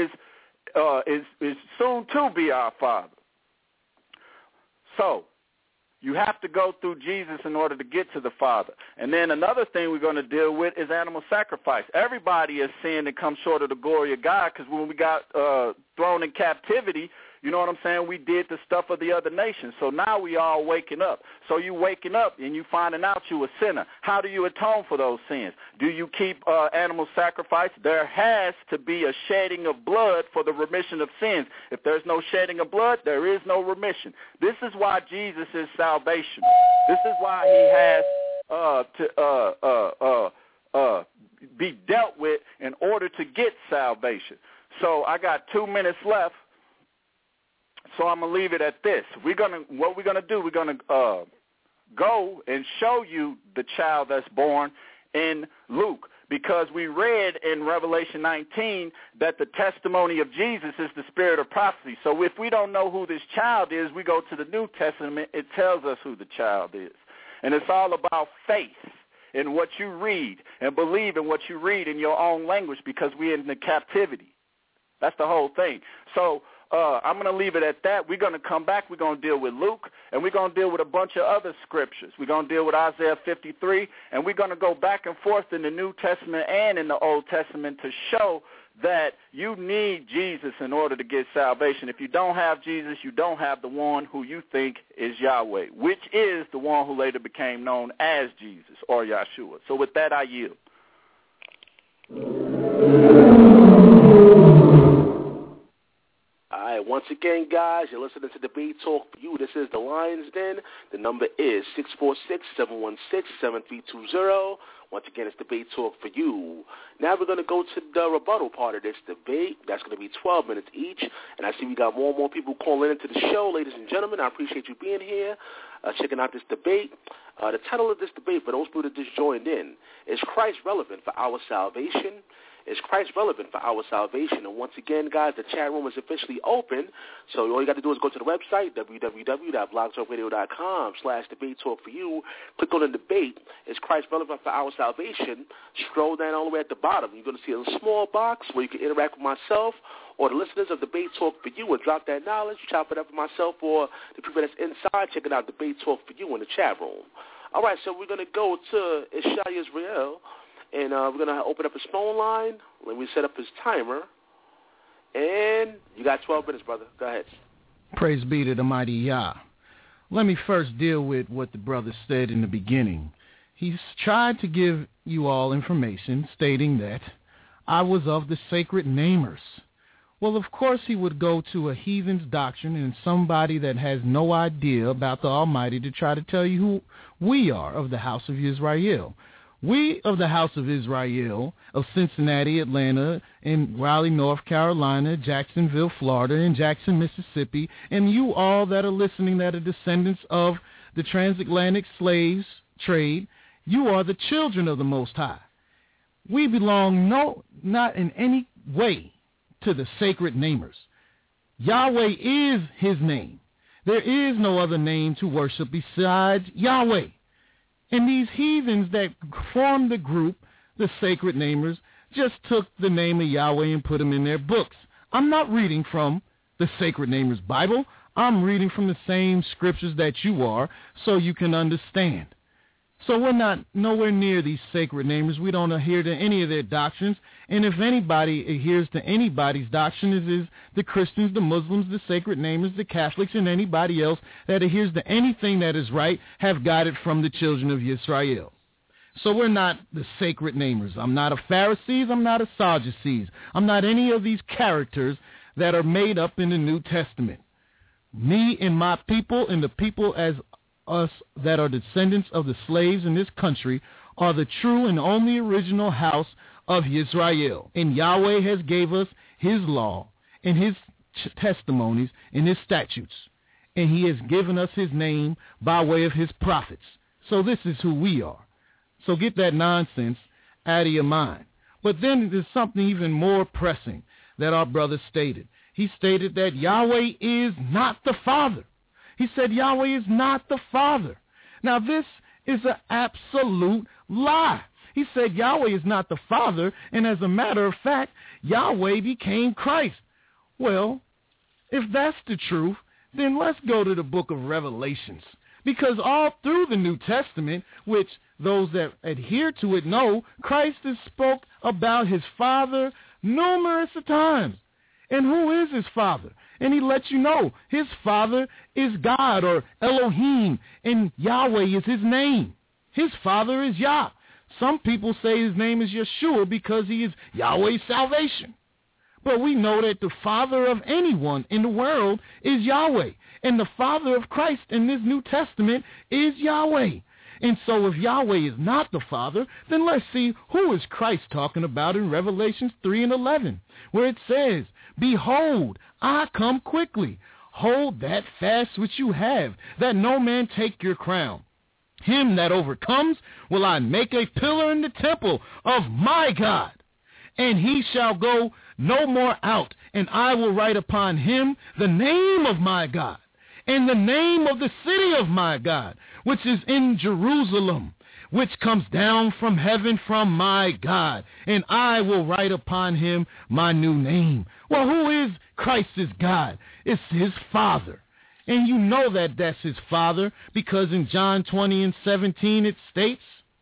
soon to be our Father. So you have to go through Jesus in order to get to the Father. And then another thing we're going to deal with is animal sacrifice. Everybody has sinned and come short of the glory of God, because when we got thrown in captivity, you know what I'm saying, we did the stuff of the other nations. So now we all waking up. So you waking up and you finding out you a sinner. How do you atone for those sins? Do you keep animal sacrifice? There has to be a shedding of blood for the remission of sins. If there's no shedding of blood, there is no remission. This is why Jesus is salvation. This is why he has to be dealt with in order to get salvation. So I got 2 minutes left. So I'm going to leave it at this. What we're going to do, we're going to go and show you the child that's born in Luke, because we read in Revelation 19 that the testimony of Jesus is the spirit of prophecy. So if we don't know who this child is, we go to the New Testament, it tells us who the child is. And it's all about faith in what you read and believe in what you read in your own language, because we're in the captivity. That's the whole thing. So I'm going to leave it at that. We're going to come back. We're going to deal with Luke, and we're going to deal with a bunch of other scriptures. We're going to deal with Isaiah 53, and we're going to go back and forth in the New Testament and in the Old Testament to show that you need Jesus in order to get salvation. If you don't have Jesus, you don't have the one who you think is Yahweh, which is the one who later became known as Jesus or Yahshua. So with that, I yield. All right, once again, guys, you're listening to Debate Talk for You. This is the Lion's Den. The number is 646-716-7320. Once again, it's Debate Talk for You. Now we're going to go to the rebuttal part of this debate. That's going to be 12 minutes each. And I see we got more and more people calling into the show. Ladies and gentlemen, I appreciate you being here, checking out this debate. The title of this debate, for those people that just joined in, is Christ relevant for our salvation? Is Christ relevant for our salvation? And once again, guys, the chat room is officially open. So all you got to do is go to the website, www.blogtalkradio.com/debatetalkforyou. Click on the debate. Is Christ relevant for our salvation? Scroll down all the way at the bottom. You're going to see a small box where you can interact with myself or the listeners of Debate Talk for You and drop that knowledge, chop it up for myself or the people that's inside checking out Debate Talk for You in the chat room. All right, so we're going to go to Ishai Israel. And we're going to open up his phone line. Let me set up his timer. And you got 12 minutes, brother. Go ahead. Praise be to the mighty Yah. Let me first deal with what the brother said in the beginning. He's tried to give you all information stating that I was of the sacred namers. Well, of course he would go to a heathen's doctrine and somebody that has no idea about the Almighty to try to tell you who we are of the house of Israel. We of the house of Israel, of Cincinnati, Atlanta, and Raleigh, North Carolina, Jacksonville, Florida, and Jackson, Mississippi, and you all that are listening that are descendants of the transatlantic slaves trade, you are the children of the Most High. We belong not in any way to the sacred namers. Yahweh is his name. There is no other name to worship besides Yahweh. And these heathens that formed the group, the sacred namers, just took the name of Yahweh and put them in their books. I'm not reading from the sacred namers Bible. I'm reading from the same scriptures that you are so you can understand. So we're not nowhere near these sacred namers. We don't adhere to any of their doctrines. And if anybody adheres to anybody's doctrine, it is the Christians, the Muslims, the sacred namers, the Catholics, and anybody else that adheres to anything that is right have got it from the children of Israel. So we're not the sacred namers. I'm not a Pharisees. I'm not a Sadducees. I'm not any of these characters that are made up in the New Testament. Me and my people and the people as us that are descendants of the slaves in this country are the true and only original house of Israel. And Yahweh has gave us his law and his testimonies and his statutes. And he has given us his name by way of his prophets. So this is who we are. So get that nonsense out of your mind. But then there's something even more pressing that our brother stated. He stated that Yahweh is not the Father. He said Yahweh is not the Father. Now, this is an absolute lie. He said Yahweh is not the Father, and as a matter of fact, Yahweh became Christ. Well, if that's the truth, then let's go to the book of Revelations. Because all through the New Testament, which those that adhere to it know, Christ has spoke about his Father numerous times. And who is his Father? And he lets you know his Father is God or Elohim, and Yahweh is his name. His Father is Yah. Some people say his name is Yeshua because he is Yahweh's salvation. But we know that the Father of anyone in the world is Yahweh. And the Father of Christ in this New Testament is Yahweh. And so if Yahweh is not the Father, then let's see who is Christ talking about in Revelations 3:11, where it says, "Behold, I come quickly. Hold that fast which you have, that no man take your crown. Him that overcomes will I make a pillar in the temple of my God, and he shall go no more out, and I will write upon him the name of my God, and the name of the city of my God, which is in Jerusalem, which comes down from heaven from my God, and I will write upon him my new name. Well, who is Christ's God? It's his Father. And you know that that's his Father, because in John 20:17 it states,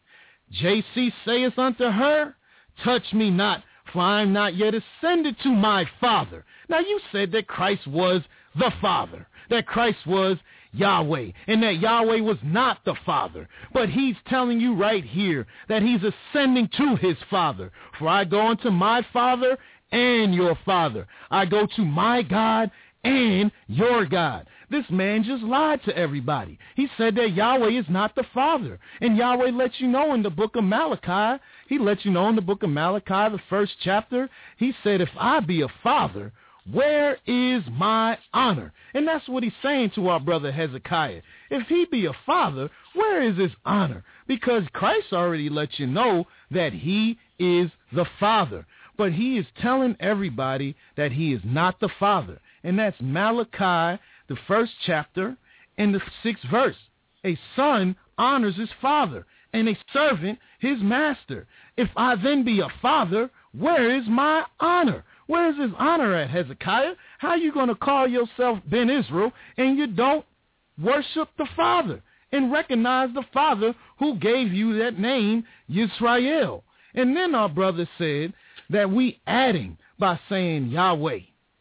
JC saith unto her, touch me not, for I am not yet ascended to my Father. Now you said that Christ was the Father, that Christ was Yahweh, and that Yahweh was not the Father. But he's telling you right here that he's ascending to his Father. For I go unto my Father and your Father. I go to my God and your God. This man just lied to everybody. He said that Yahweh is not the Father. And Yahweh lets you know in the book of Malachi, he lets you know in the book of Malachi, the 1st chapter, he said, if I be a father, where is my honor? And that's what he's saying to our brother Hezekiah. If he be a father, where is his honor? Because Christ already let you know that he is the Father. But he is telling everybody that he is not the Father. And that's Malachi, the 1st chapter, and the 6th verse. A son honors his father, and a servant his master. If I then be a father, where is my honor? Where is his honor at, Hezekiah? How are you going to call yourself Ben Israel and you don't worship the Father and recognize the Father who gave you that name, Yisrael? And then our brother said that we adding by saying Yahweh.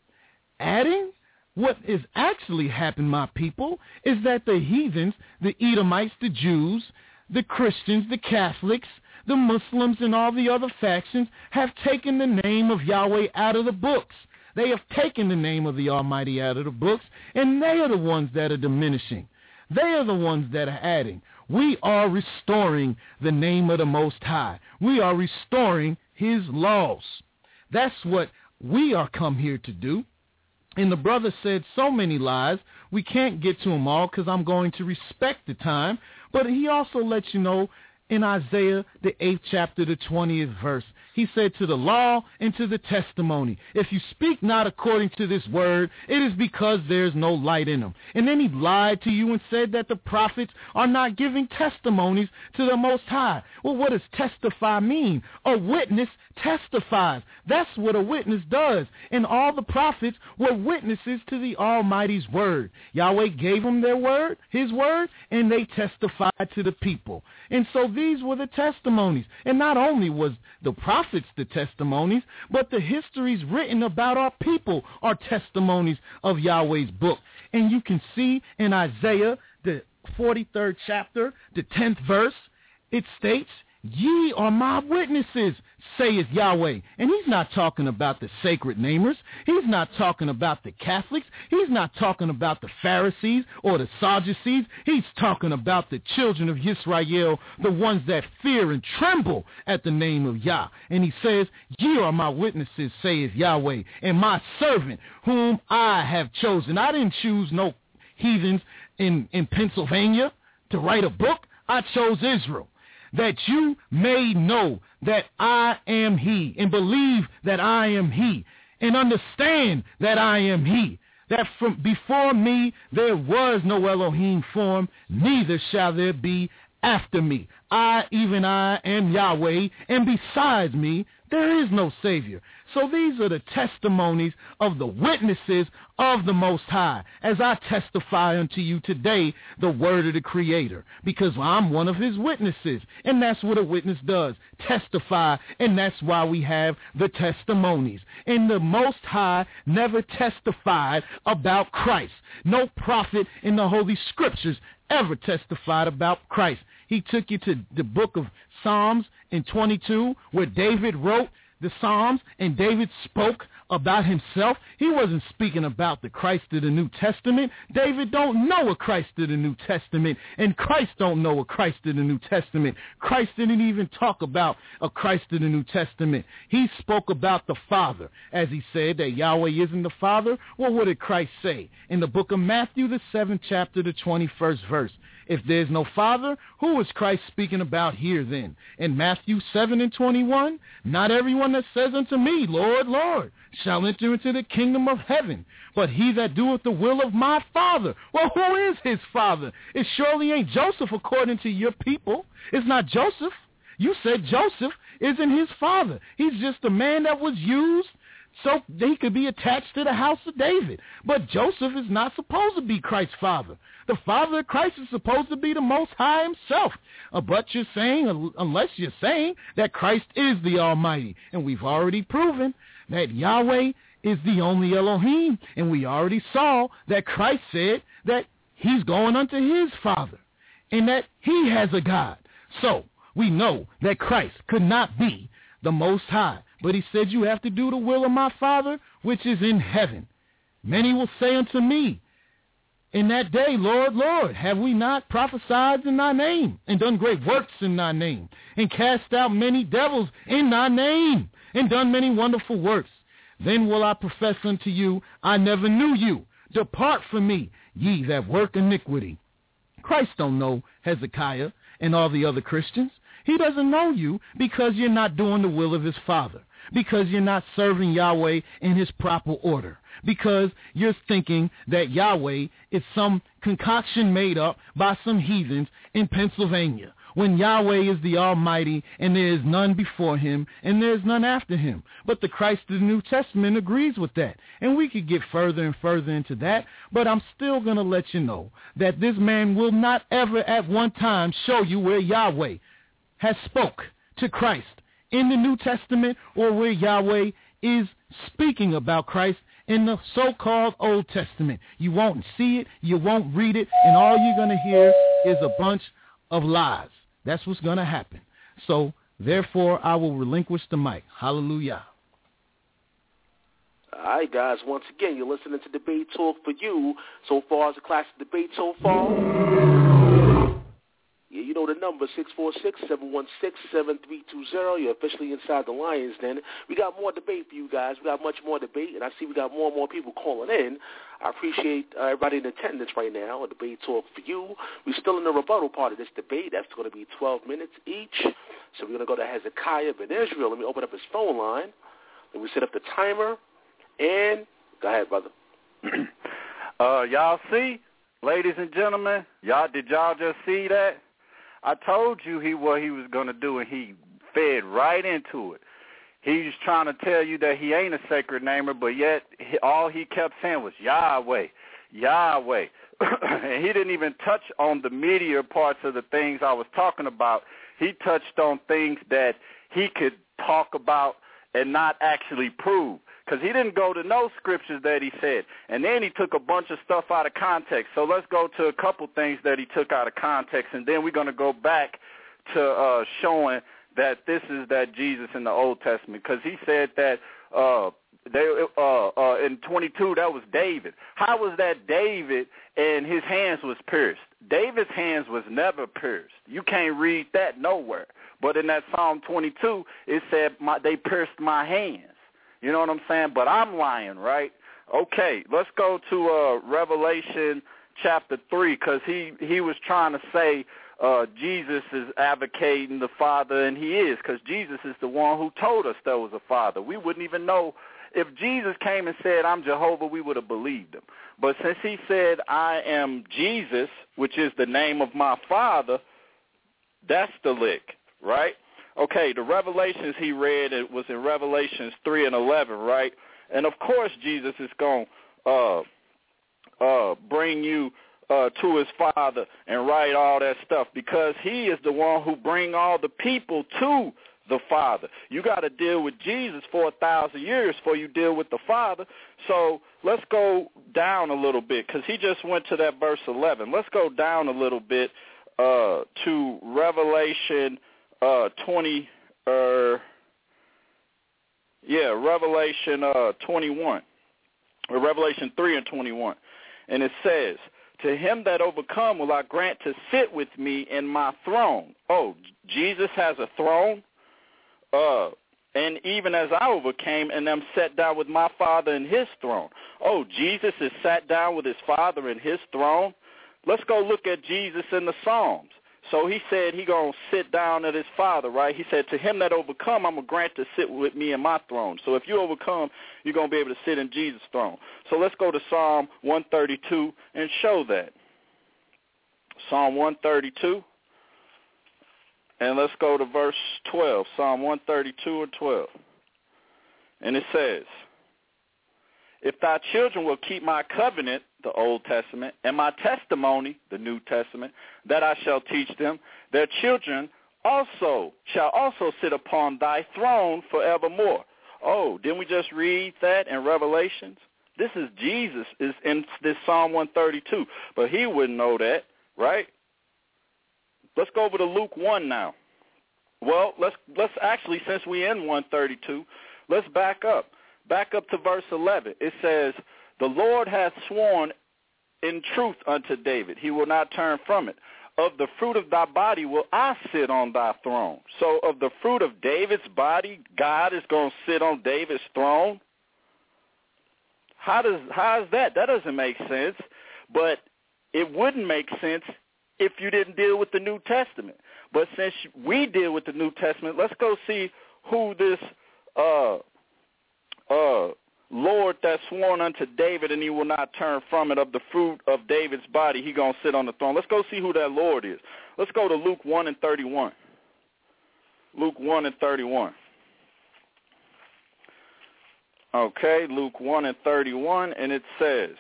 Adding? What is actually happened, my people, is that the heathens, the Edomites, the Jews, the Christians, the Catholics, the Muslims, and all the other factions have taken the name of Yahweh out of the books. They have taken the name of the Almighty out of the books, and they are the ones that are diminishing. They are the ones that are adding. We are restoring the name of the Most High. We are restoring his laws. That's what we are come here to do. And the brother said so many lies, we can't get to them all because I'm going to respect the time. But he also lets you know in Isaiah, the 8th chapter, the 20th verse, he said, to the law and to the testimony, if you speak not according to this word, it is because there's no light in them. And then he lied to you and said that the prophets are not giving testimonies to the Most High. Well, what does testify mean? A witness testifies. That's what a witness does. And all the prophets were witnesses to the Almighty's word. Yahweh gave them their word, his word, and they testified to the people. And so these were the testimonies. And not only was the prophets the testimonies, but the histories written about our people are testimonies of Yahweh's book. And you can see in Isaiah, the 43rd chapter, the 10th verse, it states, ye are my witnesses, saith Yahweh. And he's not talking about the sacred namers. He's not talking about the Catholics. He's not talking about the Pharisees or the Sadducees. He's talking about the children of Yisrael, the ones that fear and tremble at the name of Yah. And he says, ye are my witnesses, saith Yahweh, and my servant whom I have chosen. I didn't choose no heathens in Pennsylvania to write a book. I chose Israel, that you may know that I am he, and believe that I am he, and understand that I am he, that from before me there was no Elohim form, neither shall there be after me. I, even I, am Yahweh, and besides me there is no Savior. So these are the testimonies of the witnesses of the Most High, as I testify unto you today the word of the Creator, because I'm one of his witnesses, and that's what a witness does, testify, and that's why we have the testimonies. And the Most High never testified about Christ. No prophet in the Holy Scriptures ever testified about Christ. He took you to the book of Psalms in 22, where David wrote the Psalms, and David spoke about himself. He wasn't speaking about the Christ of the New Testament. David don't know a Christ of the New Testament, and Christ don't know a Christ of the New Testament. Christ didn't even talk about a Christ of the New Testament. He spoke about the Father, as he said that Yahweh isn't the Father. Well, what did Christ say? In the book of Matthew, the 7th chapter, the 21st verse, If there's no Father, who is Christ speaking about here then? In Matthew 7:21, not everyone that says unto me, Lord, Lord, shall enter into the kingdom of heaven, but he that doeth the will of my Father. Well, who is his Father? It surely ain't Joseph according to your people. It's not Joseph. You said Joseph isn't his father. He's just a man that was used so he could be attached to the house of David. But Joseph is not supposed to be Christ's father. The father of Christ is supposed to be the Most High himself. But you're saying, unless you're saying that Christ is the Almighty, and we've already proven that Yahweh is the only Elohim, and we already saw that Christ said that he's going unto his Father, and that he has a God. So we know that Christ could not be the Most High. But he said, you have to do the will of my Father, which is in heaven. Many will say unto me in that day, Lord, Lord, have we not prophesied in thy name, and done great works in thy name, and cast out many devils in thy name, and done many wonderful works? Then will I profess unto you, I never knew you. Depart from me, ye that work iniquity. Christ don't know Hezekiah and all the other Christians. He doesn't know you because you're not doing the will of his Father, because you're not serving Yahweh in his proper order, because you're thinking that Yahweh is some concoction made up by some heathens in Pennsylvania, when Yahweh is the Almighty and there is none before him and there is none after him. But the Christ of the New Testament agrees with that. And we could get further and further into that, but I'm still going to let you know that this man will not ever at one time show you where Yahweh has spoke to Christ in the New Testament, or where Yahweh is speaking about Christ in the so-called Old Testament. You won't see it, you won't read it, and all you're going to hear is a bunch of lies. That's what's going to happen. So, therefore, I will relinquish the mic. Hallelujah. All right, guys, once again, you're listening to Debate Talk for You. So far as a classic debate so far, yeah, you know the number, 646-716-7320. You're officially inside the Lions Den. We got more debate for you guys. We got much more debate, and I see we got more and more people calling in. I appreciate everybody in attendance right now. A Debate Talk for You. We're still in the rebuttal part of this debate. That's going to be 12 minutes each. So we're going to go to Hezekiah Ben Israel. Let me open up his phone line. Let me set up the timer. And go ahead, brother. Y'all see, ladies and gentlemen, did y'all just see that? I told you what he was going to do, and he fed right into it. He's trying to tell you that he ain't a sacred namer, but yet all he kept saying was Yahweh, Yahweh. And he didn't even touch on the meatier parts of the things I was talking about. He touched on things that he could talk about and not actually prove, because he didn't go to no scriptures that he said. And then he took a bunch of stuff out of context. So let's go to a couple things that he took out of context, and then we're going to go back to showing that this is that Jesus in the Old Testament, because he said that in 22 that was David. How was that David and his hands was pierced? David's hands was never pierced. You can't read that nowhere. But in that Psalm 22, it said they pierced my hands. You know what I'm saying? But I'm lying, right? Okay, let's go to Revelation chapter 3, because he was trying to say Jesus is advocating the Father, and he is, because Jesus is the one who told us there was a Father. We wouldn't even know. If Jesus came and said, I'm Jehovah, we would have believed him. But since he said, I am Jesus, which is the name of my Father, that's the lick, right? Okay, the Revelations he read, it was in Revelations 3 and 11, right? And, of course, Jesus is going to bring you to his Father and write all that stuff, because he is the one who bring all the people to the Father. You got to deal with Jesus for 1,000 years before you deal with the Father. So let's go down a little bit, because he just went to that verse 11. Let's go down a little bit to Revelation 21, or Revelation 3 and 21. And it says, to him that overcome will I grant to sit with me in my throne. Oh, Jesus has a throne? And even as I overcame and am sat down with my Father in his throne. Oh, Jesus is sat down with his Father in his throne? let's go look at Jesus in the Psalms. So he said he going to sit down at his Father, right? He said, to him that overcome, I'm going to grant to sit with me in my throne. So if you overcome, you're going to be able to sit in Jesus' throne. So let's go to Psalm 132 and show that. Psalm 132. And let's go to verse 12, Psalm 132 and 12. And it says, if thy children will keep my covenant, the Old Testament, and my testimony, the New Testament, that I shall teach them, their children also shall also sit upon thy throne forevermore. Oh, didn't we just read that in Revelations? This is Jesus is in this Psalm 132, but he wouldn't know that, right? Let's go over to Luke 1 now. Well, let's actually, since we're in 132, let's back up. Back up to verse 11. It says, the Lord hath sworn in truth unto David. He will not turn from it. Of the fruit of thy body will I sit on thy throne. So of the fruit of David's body, God is going to sit on David's throne? How is that? That doesn't make sense. But it wouldn't make sense if you didn't deal with the New Testament. But since we deal with the New Testament, let's go see who this Lord that sworn unto David, and he will not turn from it, of the fruit of David's body, he going to sit on the throne. Let's go see who that Lord is. Let's go to Luke 1 and 31. Luke 1 and 31. Okay, Luke 1 and 31, and it says,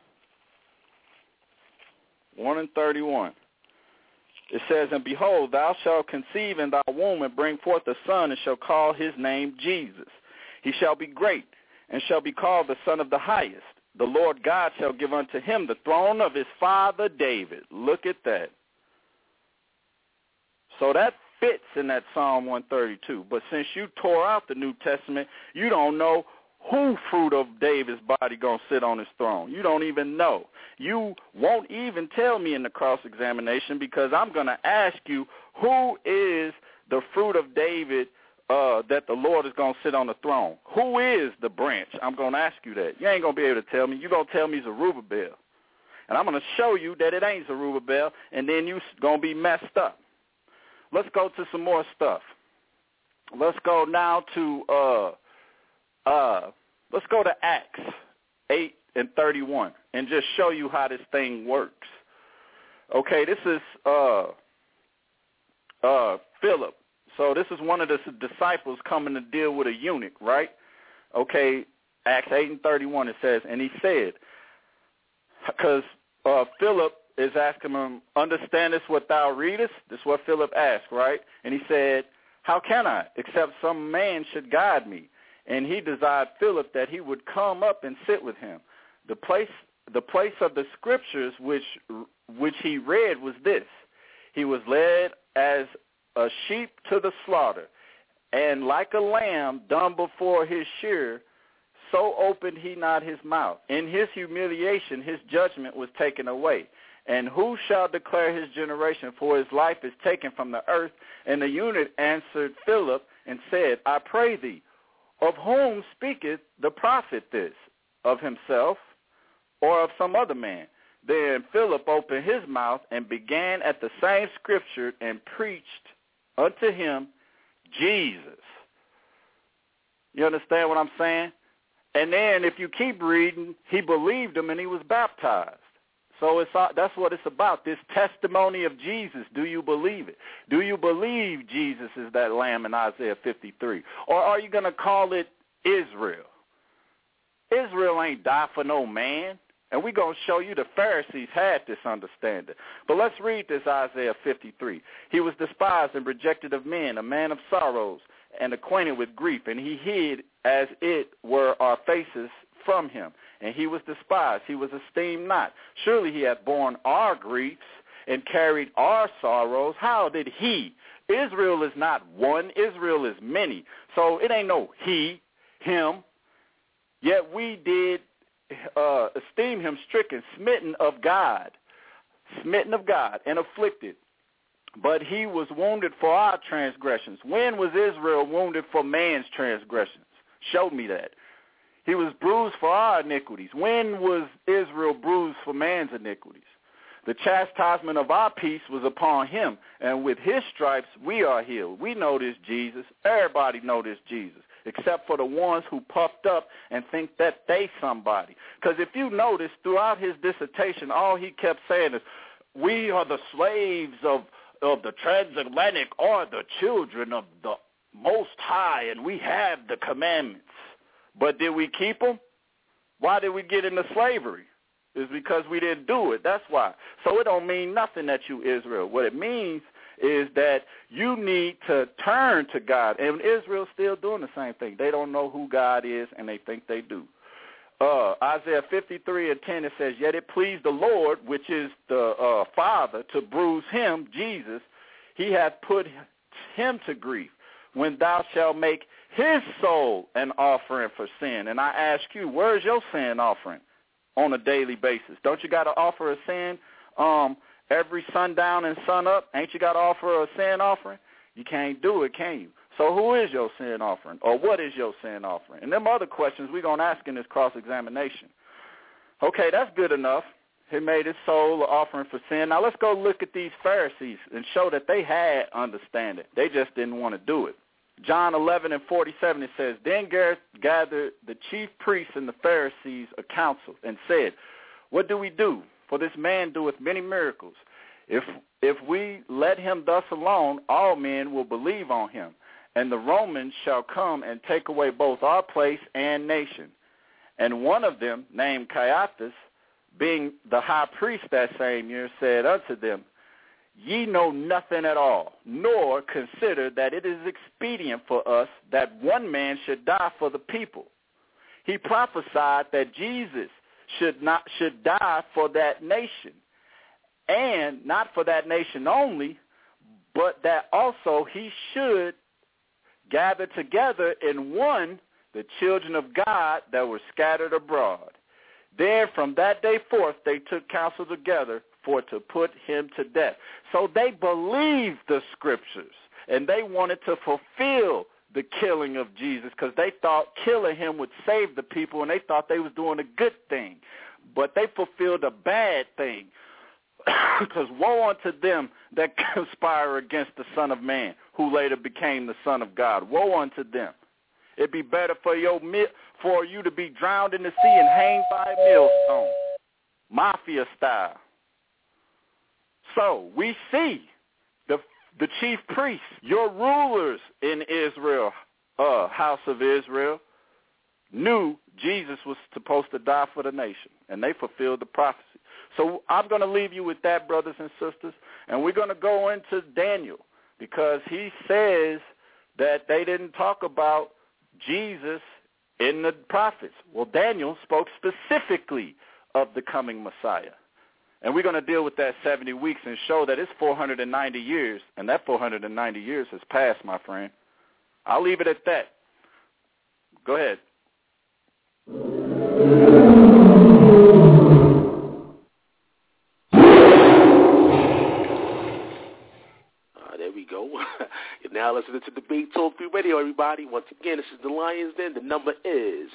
1 and 31. It says, and behold, thou shalt conceive in thy womb and bring forth a son, and shall call his name Jesus. He shall be great, and shall be called the Son of the Highest. The Lord God shall give unto him the throne of his father David. Look at that. So that fits in that Psalm 132. But since you tore out the New Testament, you don't know who fruit of David's body going to sit on his throne. You don't even know. You won't even tell me in the cross-examination, because I'm going to ask you, who is the fruit of David that the Lord is going to sit on the throne? Who is the branch? I'm going to ask you that. You ain't going to be able to tell me. You're going to tell me Zerubbabel. And I'm going to show you that it ain't Zerubbabel, and then you're going to be messed up. Let's go to some more stuff. Let's go now to let's go to Acts 8 and 31 and just show you how this thing works. Okay, this is Philip. So this is one of the disciples coming to deal with a eunuch, right? Okay, Acts 8 and 31, it says, and he said, because Philip is asking him, understandest what thou readest? This is what Philip asked, right? And he said, how can I, except some man should guide me? And he desired Philip that he would come up and sit with him. The place of the scriptures which he read was this: he was led as a sheep to the slaughter, and like a lamb dumb before his shearer, so opened he not his mouth. In his humiliation his judgment was taken away. And who shall declare his generation? For his life is taken from the earth. And the eunuch answered Philip and said, I pray thee, of whom speaketh the prophet this? Of himself or of some other man? Then Philip opened his mouth and began at the same scripture and preached unto him Jesus. You understand what I'm saying? And then if you keep reading, he believed him and he was baptized. So that's what it's about, this testimony of Jesus. Do you believe it? Do you believe Jesus is that lamb in Isaiah 53? Or are you going to call it Israel? Israel ain't died for no man. And we're going to show you the Pharisees had this understanding. But let's read this Isaiah 53. He was despised and rejected of men, a man of sorrows and acquainted with grief, and he hid as it were our faces from him. And he was despised, he was esteemed not. Surely he hath borne our griefs and carried our sorrows. How did he? Israel is not one, Israel is many. So it ain't no he, him. Yet we did esteem him stricken, smitten of God, and afflicted. But he was wounded for our transgressions. When was Israel wounded for man's transgressions? Show me that. He was bruised for our iniquities. When was Israel bruised for man's iniquities? The chastisement of our peace was upon him, and with his stripes we are healed. We know this Jesus. Everybody know this Jesus, except for the ones who puffed up and think that they somebody. Because if you notice, throughout his dissertation, all he kept saying is, we are the slaves of the transatlantic, or the children of the Most High, and we have the commandments. But did we keep them? Why did we get into slavery? It's because we didn't do it. That's why. So it don't mean nothing that you Israel. What it means is that you need to turn to God. And Israel's still doing the same thing. They don't know who God is, and they think they do. Isaiah 53:10, it says, yet it pleased the Lord, which is the Father, to bruise him, Jesus. He hath put him to grief, when thou shalt make his soul an offering for sin. And I ask you, where's your sin offering on a daily basis? Don't you got to offer a sin every sundown and sun up? Ain't you got to offer a sin offering? You can't do it, can you? So who is your sin offering, or what is your sin offering? And them other questions we're going to ask in this cross-examination. Okay, that's good enough. He made his soul an offering for sin. Now let's go look at these Pharisees and show that they had understanding. They just didn't want to do it. John 11:47, it says, then gathered the chief priests and the Pharisees a council and said, what do we do? For this man doeth many miracles. If we let him thus alone, all men will believe on him. And the Romans shall come and take away both our place and nation. And one of them, named Caiaphas, being the high priest that same year, said unto them, ye know nothing at all, nor consider that it is expedient for us that one man should die for the people. He prophesied that Jesus should die for that nation, and not for that nation only, but that also he should gather together in one the children of God that were scattered abroad. Then from that day forth they took counsel together for to put him to death. So they believed the scriptures, and they wanted to fulfill the killing of Jesus because they thought killing him would save the people, and they thought they was doing a good thing. But they fulfilled a bad thing, because woe unto them that conspire against the Son of Man, who later became the Son of God. Woe unto them. It'd be better for you to be drowned in the sea and hanged by a millstone, mafia style. So we see the chief priests, your rulers in Israel, house of Israel, knew Jesus was supposed to die for the nation, and they fulfilled the prophecy. So I'm going to leave you with that, brothers and sisters, and we're going to go into Daniel, because he says that they didn't talk about Jesus in the prophets. Well, Daniel spoke specifically of the coming Messiah. And we're going to deal with that 70 weeks and show that it's 490 years, and that 490 years has passed, my friend. I'll leave it at that. Go ahead. There we go. You're now listening to Debate Talk 3 Radio, everybody. Once again, this is the Lions Den. The number is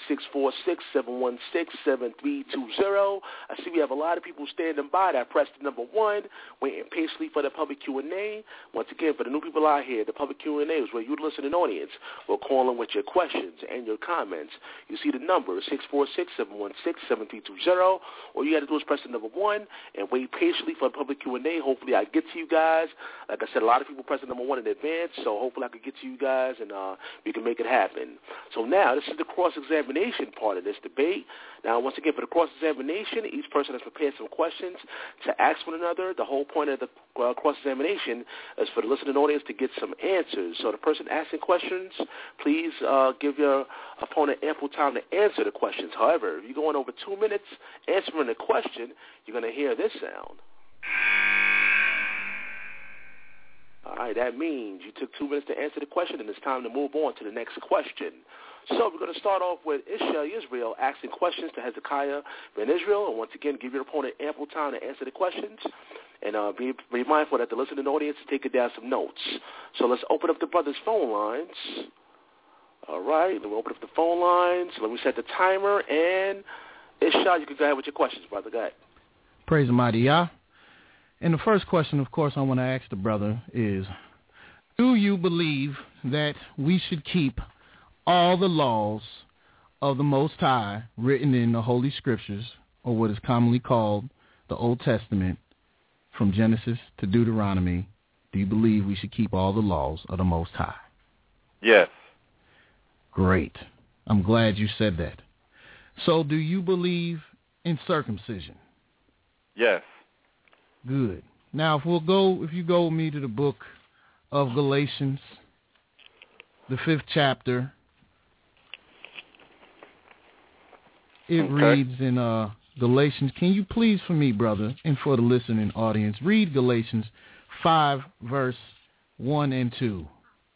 646-716-7320. I see we have a lot of people standing by. That press the number 1, waiting patiently for the public Q&A. Once again, for the new people out here, the public Q&A is where you listening audience will call in with your questions and your comments. You see the number, 646-716-7320. All you got to do is press the number 1 and wait patiently for the public Q&A. Hopefully I get to you guys. Like I said, a lot of people press the number 1 in advance, so hopefully I can get to you guys and we can make it happen. So now, this is the cross-examination part of this debate. Now, once again, for the cross-examination, each person has prepared some questions to ask one another. The whole point of the cross-examination is for the listening audience to get some answers. So the person asking questions, please give your opponent ample time to answer the questions. However, if you're going over 2 minutes answering the question, you're going to hear this sound. All right, that means you took 2 minutes to answer the question, and it's time to move on to the next question. So we're going to start off with Ishai Israel asking questions to Hezekiah ben Israel, and once again, give your opponent ample time to answer the questions, and be mindful that the listening audience is taking down some notes. So let's open up the brothers' phone lines. All right, we'll open up the phone lines. Let me set the timer, and Ishai, you can go ahead with your questions, brother. Go ahead. Praise Almighty Yah. And the first question, of course, I want to ask the brother is, do you believe that we should keep all the laws of the Most High written in the Holy Scriptures, or what is commonly called the Old Testament, from Genesis to Deuteronomy? Do you believe we should keep all the laws of the Most High? Yes. Great. I'm glad you said that. So do you believe in circumcision? Yes. Good. Now, if you go with me to the book of Galatians, the 5th chapter, it reads in Galatians. Can you please, for me, brother, and for the listening audience, read Galatians 5, verse 1 and 2.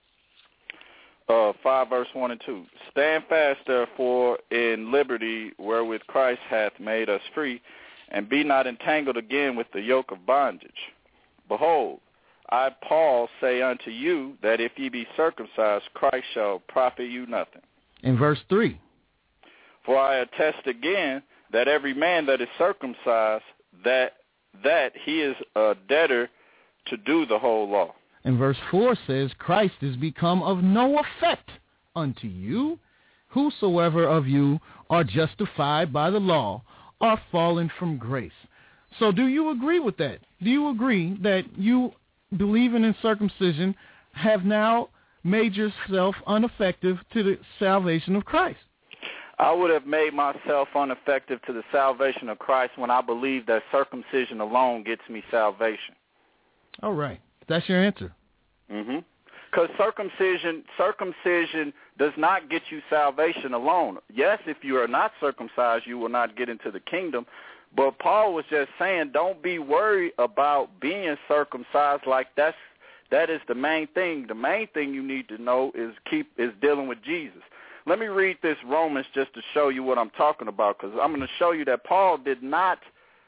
5 verse 1 and 2. Stand fast, therefore, in liberty wherewith Christ hath made us free, and be not entangled again with the yoke of bondage. Behold, I, Paul, say unto you that if ye be circumcised, Christ shall profit you nothing. In verse 3. For I attest again that every man that is circumcised, that he is a debtor to do the whole law. And verse 4 says, Christ is become of no effect unto you. Whosoever of you are justified by the law are fallen from grace. So do you agree with that? Do you agree that you, believing in circumcision, have now made yourself ineffective to the salvation of Christ? I would have made myself ineffective to the salvation of Christ when I believe that circumcision alone gets me salvation. All right. That's your answer. Mm-hmm. Because circumcision does not get you salvation alone. Yes, if you are not circumcised, you will not get into the kingdom. But Paul was just saying, don't be worried about being circumcised. Like that is the main thing. The main thing you need to know is dealing with Jesus. Let me read this Romans just to show you what I'm talking about, because I'm going to show you that Paul did not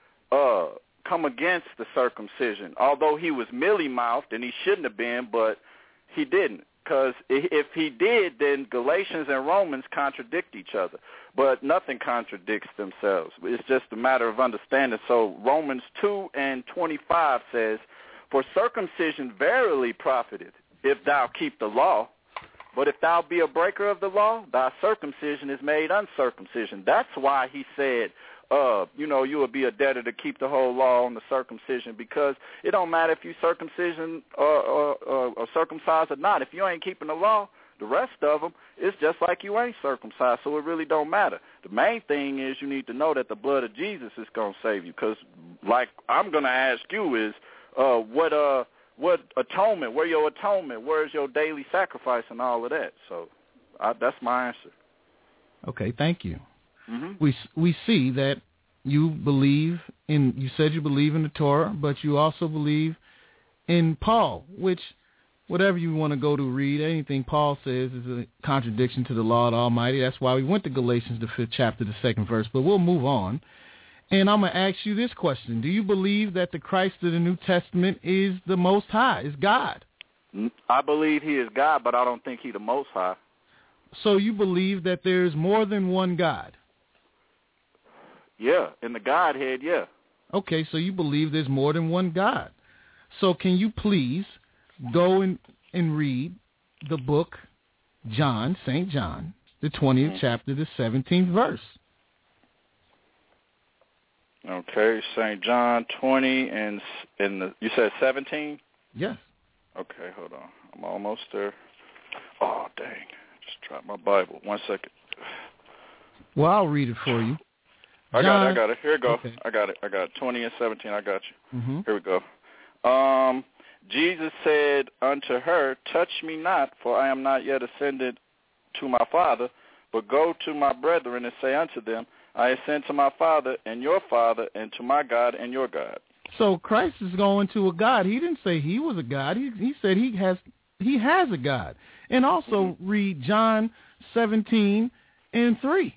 come against the circumcision, although he was mealy-mouthed, and he shouldn't have been, but he didn't. Because if he did, then Galatians and Romans contradict each other. But nothing contradicts themselves. It's just a matter of understanding. So Romans 2:25 says, For circumcision verily profiteth, if thou keep the law. But if thou be a breaker of the law, thy circumcision is made uncircumcision. That's why he said, you will be a debtor to keep the whole law on the circumcision, because it don't matter if you circumcision or circumcised or not. If you ain't keeping the law, the rest of them, it's just like you ain't circumcised, so it really don't matter. The main thing is you need to know that the blood of Jesus is going to save you, because like I'm going to ask you is what atonement, where your atonement, where's your daily sacrifice and all of that. So that's my answer. Okay, thank you. Mm-hmm. We see that you said you believe in the Torah, but you also believe in Paul, which whatever you want to go to read, anything Paul says is a contradiction to the law of the Almighty. That's why we went to Galatians, the 5th chapter, the 2nd verse, but we'll move on. And I'm going to ask you this question. Do you believe that the Christ of the New Testament is the Most High, is God? I believe he is God, but I don't think he's the Most High. So you believe that there's more than one God? Yeah, in the Godhead, yeah. Okay, so you believe there's more than one God. So can you please go and read the book John, St. John, the 20th chapter, the 17th verse. Okay, St. John 20 and you said 17? Yes. Okay, hold on. I'm almost there. Oh, dang. Just dropped my Bible. 1 second. Well, I'll read it for you. I got it. Here we go. Okay. I got it. 20 and 17. I got you. Mm-hmm. Here we go. Jesus said unto her, Touch me not, for I am not yet ascended to my Father, but go to my brethren and say unto them, I ascend to my Father and your Father, and to my God and your God. So Christ is going to a God. He didn't say he was a God. He said he has a God. And also read John 17 and 3.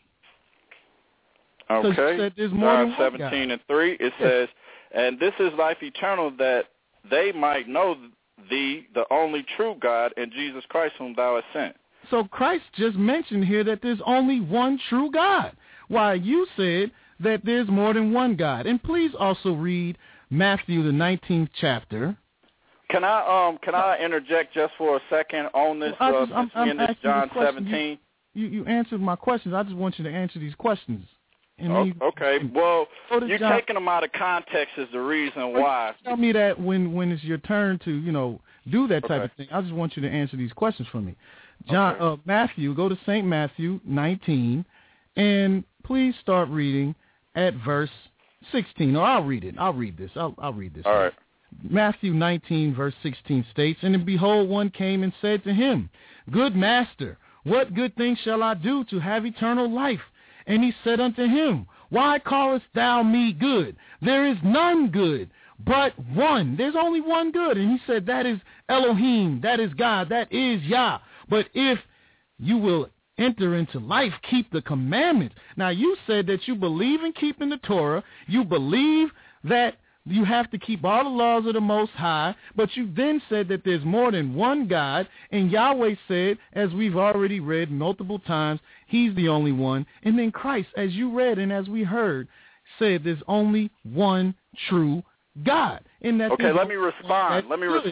Okay. John 17 and 3, it says, And this is life eternal, that they might know thee, the only true God, and Jesus Christ whom thou hast sent. So Christ just mentioned here that there's only one true God, while you said that there's more than one God. And please also read Matthew, the 19th chapter. Can I interject just for a second on this? I'm in this John 17. You answered my questions. I just want you to answer these questions. Okay. Well, you're taking them out of context is the reason why. Tell me that when it's your turn to do that type of thing. I just want you to answer these questions for me. Matthew, go to St. Matthew 19, and please start reading at verse 16. Or I'll read it. I'll read this. All right. Matthew 19, verse 16 states, "And behold, one came and said to him, Good master, what good thing shall I do to have eternal life? And he said unto him, Why callest thou me good? There is none good, but one." There's only one good. And he said, that is Elohim, that is God, that is Yah. But if you will enter into life, keep the commandments. Now, you said that you believe in keeping the Torah. You believe that you have to keep all the laws of the Most High, but you then said that there's more than one God, and Yahweh said, as we've already read multiple times, he's the only one. And then Christ, as you read and as we heard, said there's only one true God. And that's let me respond.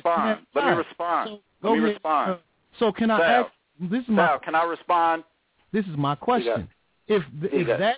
So can I ask? This is can I respond? This is my question. If that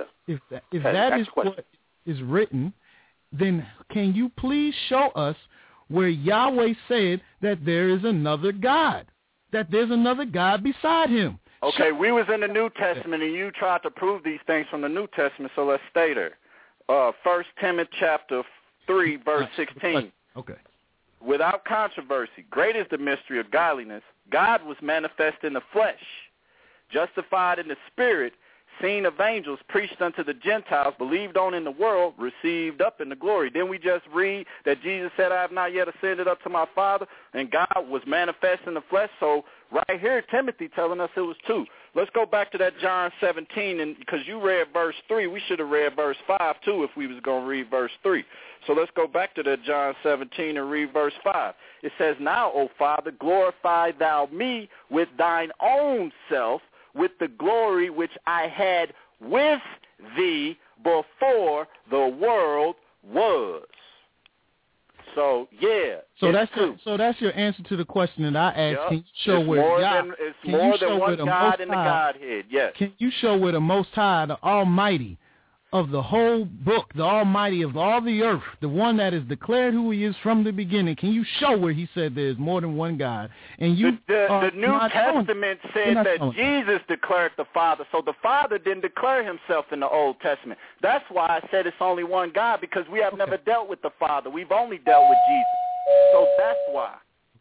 is what is written, then can you please show us where Yahweh said that there is another God, that there's another God beside him? Okay, we was in the New Testament, and you tried to prove these things from the New Testament, so let's stay there. 1 Timothy chapter 3, verse 16. Okay. "Without controversy, great is the mystery of godliness. God was manifest in the flesh, justified in the spirit, seen of angels, preached unto the Gentiles, believed on in the world, received up in the glory." Then we just read that Jesus said, "I have not yet ascended up to my Father," and God was manifest in the flesh. So right here, Timothy telling us it was two. Let's go back to that John 17, and because you read verse 3, we should have read verse 5 too if we was going to read verse 3. So let's go back to that John 17 and read verse 5. It says, "Now, O Father, glorify thou me with thine own self, with the glory which I had with thee before the world was." So that's your answer to the question that I asked. Yep. Can you show it's where more than one God in the Godhead? Yes. Can you show where the Most High, the Almighty of the whole book, the Almighty of all the earth, the one that has declared who he is from the beginning, can you show where he said there's more than one God? And you the New Testament said that Jesus declared the Father, so the Father didn't declare himself in the Old Testament. That's why I said it's only one God, because we have never dealt with the Father. We've only dealt with Jesus. So that's why.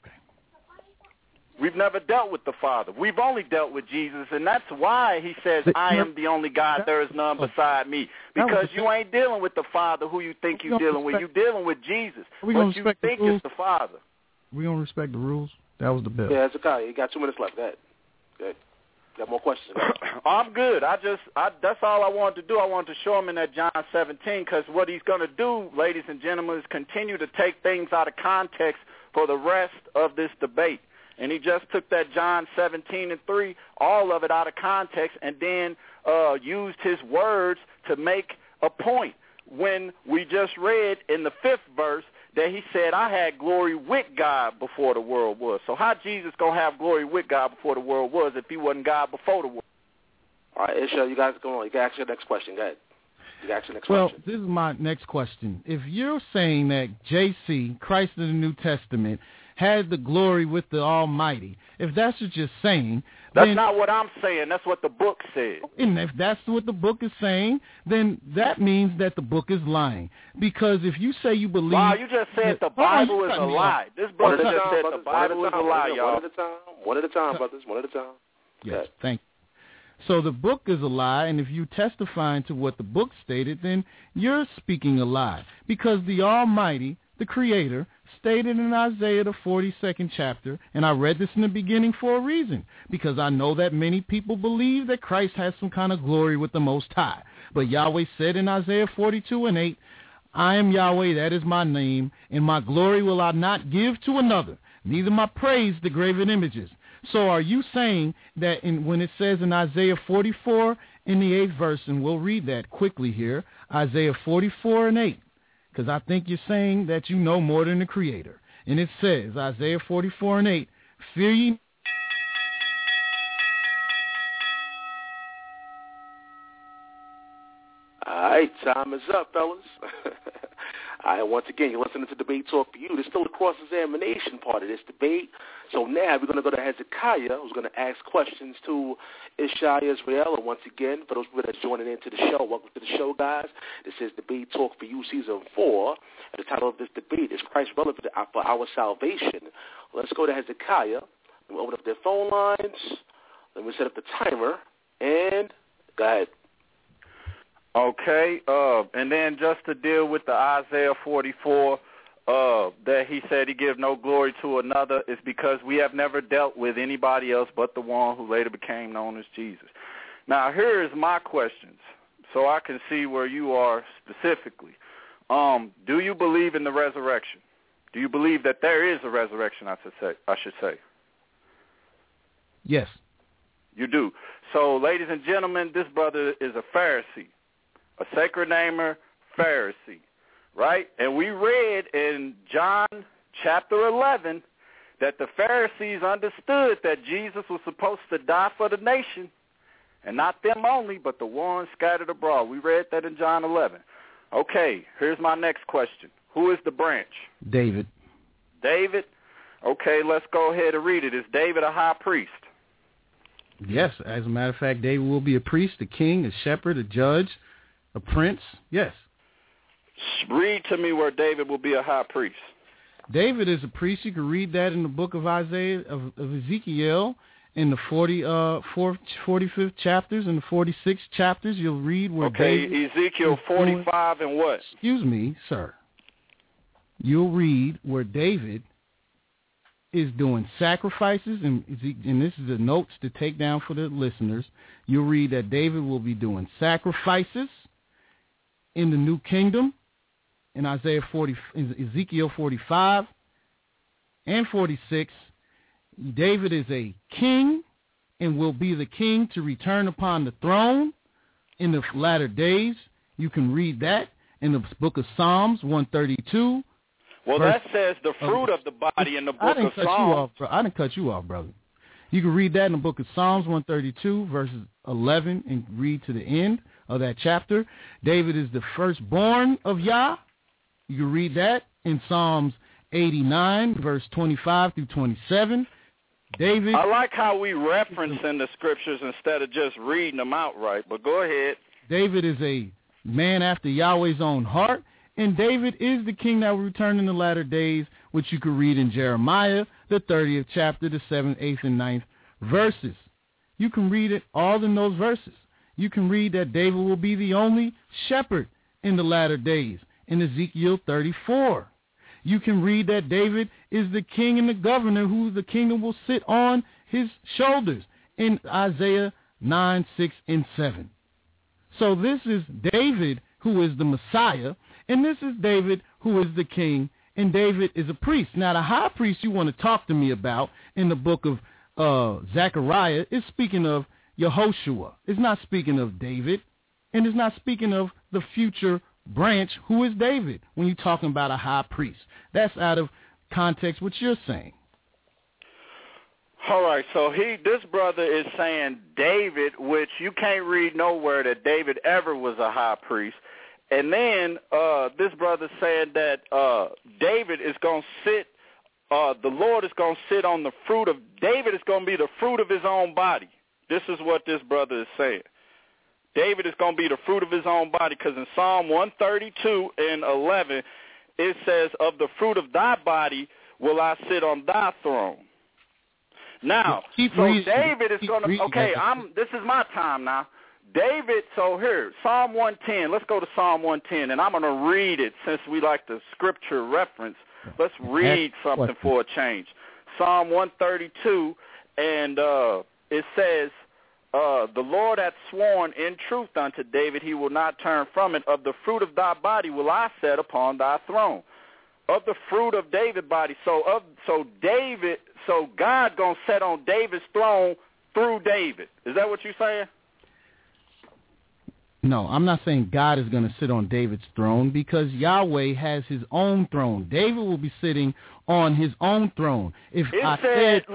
We've never dealt with the Father. We've only dealt with Jesus, and that's why he says, "I am the only God, there is none beside me." Because you ain't dealing with the Father who you think you're dealing with. You're dealing with Jesus, what you think is the Father. We going to respect the rules? That was the bill. Yeah, it's okay. You got 2 minutes left. Go ahead. Got more questions? I'm good. That's all I wanted to do. I wanted to show him in that John 17, because what he's going to do, ladies and gentlemen, is continue to take things out of context for the rest of this debate. And he just took that John 17 and 3, all of it out of context, and then used his words to make a point. When we just read in the 5th verse that he said, "I had glory with God before the world was." So how Jesus going to have glory with God before the world was if he wasn't God before the world? All right, Isha, you guys go on. You can ask your next question. Go ahead. You can ask your next question. question. This is my next question. If you're saying that JC, Christ of the New Testament, had the glory with the Almighty, if that's what you're saying, that's not what I'm saying. That's what the book said. And if that's what the book is saying, then that means that the book is lying. Because if you say you believe... Wow, you just said the Bible is a lie. This brother just said the Bible is a lie, y'all. One at a time, brothers. One at a time. Yes, thank you. So the book is a lie, and if you testifying to what the book stated, then you're speaking a lie. Because the Almighty, the Creator, stated in Isaiah the 42nd chapter, and I read this in the beginning for a reason, because I know that many people believe that Christ has some kind of glory with the Most High. But Yahweh said in Isaiah 42 and 8, "I am Yahweh, that is my name, and my glory will I not give to another, neither my praise to graven images." So are you saying that when it says in Isaiah 44 in the 8th verse, and we'll read that quickly here, Isaiah 44 and 8, because I think you're saying that you know more than the Creator. And it says, Isaiah 44:8, fear ye. All right, time is up, fellas. All right, once again, you're listening to Debate Talk for You. There's still a cross-examination part of this debate. So now we're going to go to Hezekiah, who's going to ask questions to Ishaya Israel. And once again, for those people that's joining into the show, welcome to the show, guys. This is Debate Talk for You, Season 4. And the title of this debate is Christ Relevant for Our Salvation. Let's go to Hezekiah. Let me open up their phone lines. Let me set up the timer. And go ahead. Okay, and then just to deal with the Isaiah 44, that he said he give no glory to another, is because we have never dealt with anybody else but the one who later became known as Jesus. Now, here is my questions, so I can see where you are specifically. Do you believe in the resurrection? Do you believe that there is a resurrection, I should say? Yes. You do. So, ladies and gentlemen, this brother is a Pharisee. A sacred namer, Pharisee, right? And we read in John chapter 11 that the Pharisees understood that Jesus was supposed to die for the nation, and not them only, but the ones scattered abroad. We read that in John 11. Okay, here's my next question. Who is the branch? David. David? Okay, let's go ahead and read it. Is David a high priest? Yes, as a matter of fact, David will be a priest, a king, a shepherd, a judge, a prince, yes. Read to me where David will be a high priest. David is a priest. You can read that in the book of Isaiah, of Ezekiel, in the 45th chapters and the 46th chapters. You'll read where David... Ezekiel 45 and what? Excuse me, sir. You'll read where David is doing sacrifices, and this is the notes to take down for the listeners. You'll read that David will be doing sacrifices in the new kingdom in Ezekiel 45 and 46. David is a king and will be the king to return upon the throne in the latter days. You can read that in the book of Psalms 132. Well, that says the fruit of the body in the book of Psalms. I didn't cut you off, brother. You can read that in the book of Psalms 132, verses 11, and read to the end of that chapter. David is the firstborn of Yah. You can read that in Psalms 89, verse 25 through 27. David. I like how we reference in the scriptures instead of just reading them outright, but go ahead. David is a man after Yahweh's own heart, and David is the king that will return in the latter days, which you can read in Jeremiah, the 30th chapter, the 7th, 8th, and 9th verses. You can read it all in those verses. You can read that David will be the only shepherd in the latter days in Ezekiel 34. You can read that David is the king and the governor who the kingdom will sit on his shoulders in Isaiah 9, 6, and 7. So this is David who is the Messiah, and this is David who is the king, and David is a priest. Now, the high priest you want to talk to me about in the book of Zechariah is speaking of Yehoshua. It's not speaking of David, and it's not speaking of the future branch who is David when you're talking about a high priest. That's out of context what you're saying. All right, so this brother is saying David, which you can't read nowhere that David ever was a high priest. And then this brother said that David is going to sit, the Lord is going to sit on the fruit of, David is going to be the fruit of his own body. This is what this brother is saying. David is going to be the fruit of his own body, because in Psalm 132 and 11, it says, of the fruit of thy body will I sit on thy throne. Now, David is going to, okay, this is my time now. David, so here, Psalm 110. Let's go to Psalm 110, and I'm going to read it since we like the scripture reference. Let's read something for a change. Psalm 132, and it says, the Lord hath sworn in truth unto David, he will not turn from it. Of the fruit of thy body will I set upon thy throne. Of the fruit of David's body. So God going to set on David's throne through David. Is that what you're saying? No, I'm not saying God is going to sit on David's throne because Yahweh has his own throne. David will be sitting on his own throne. If I said,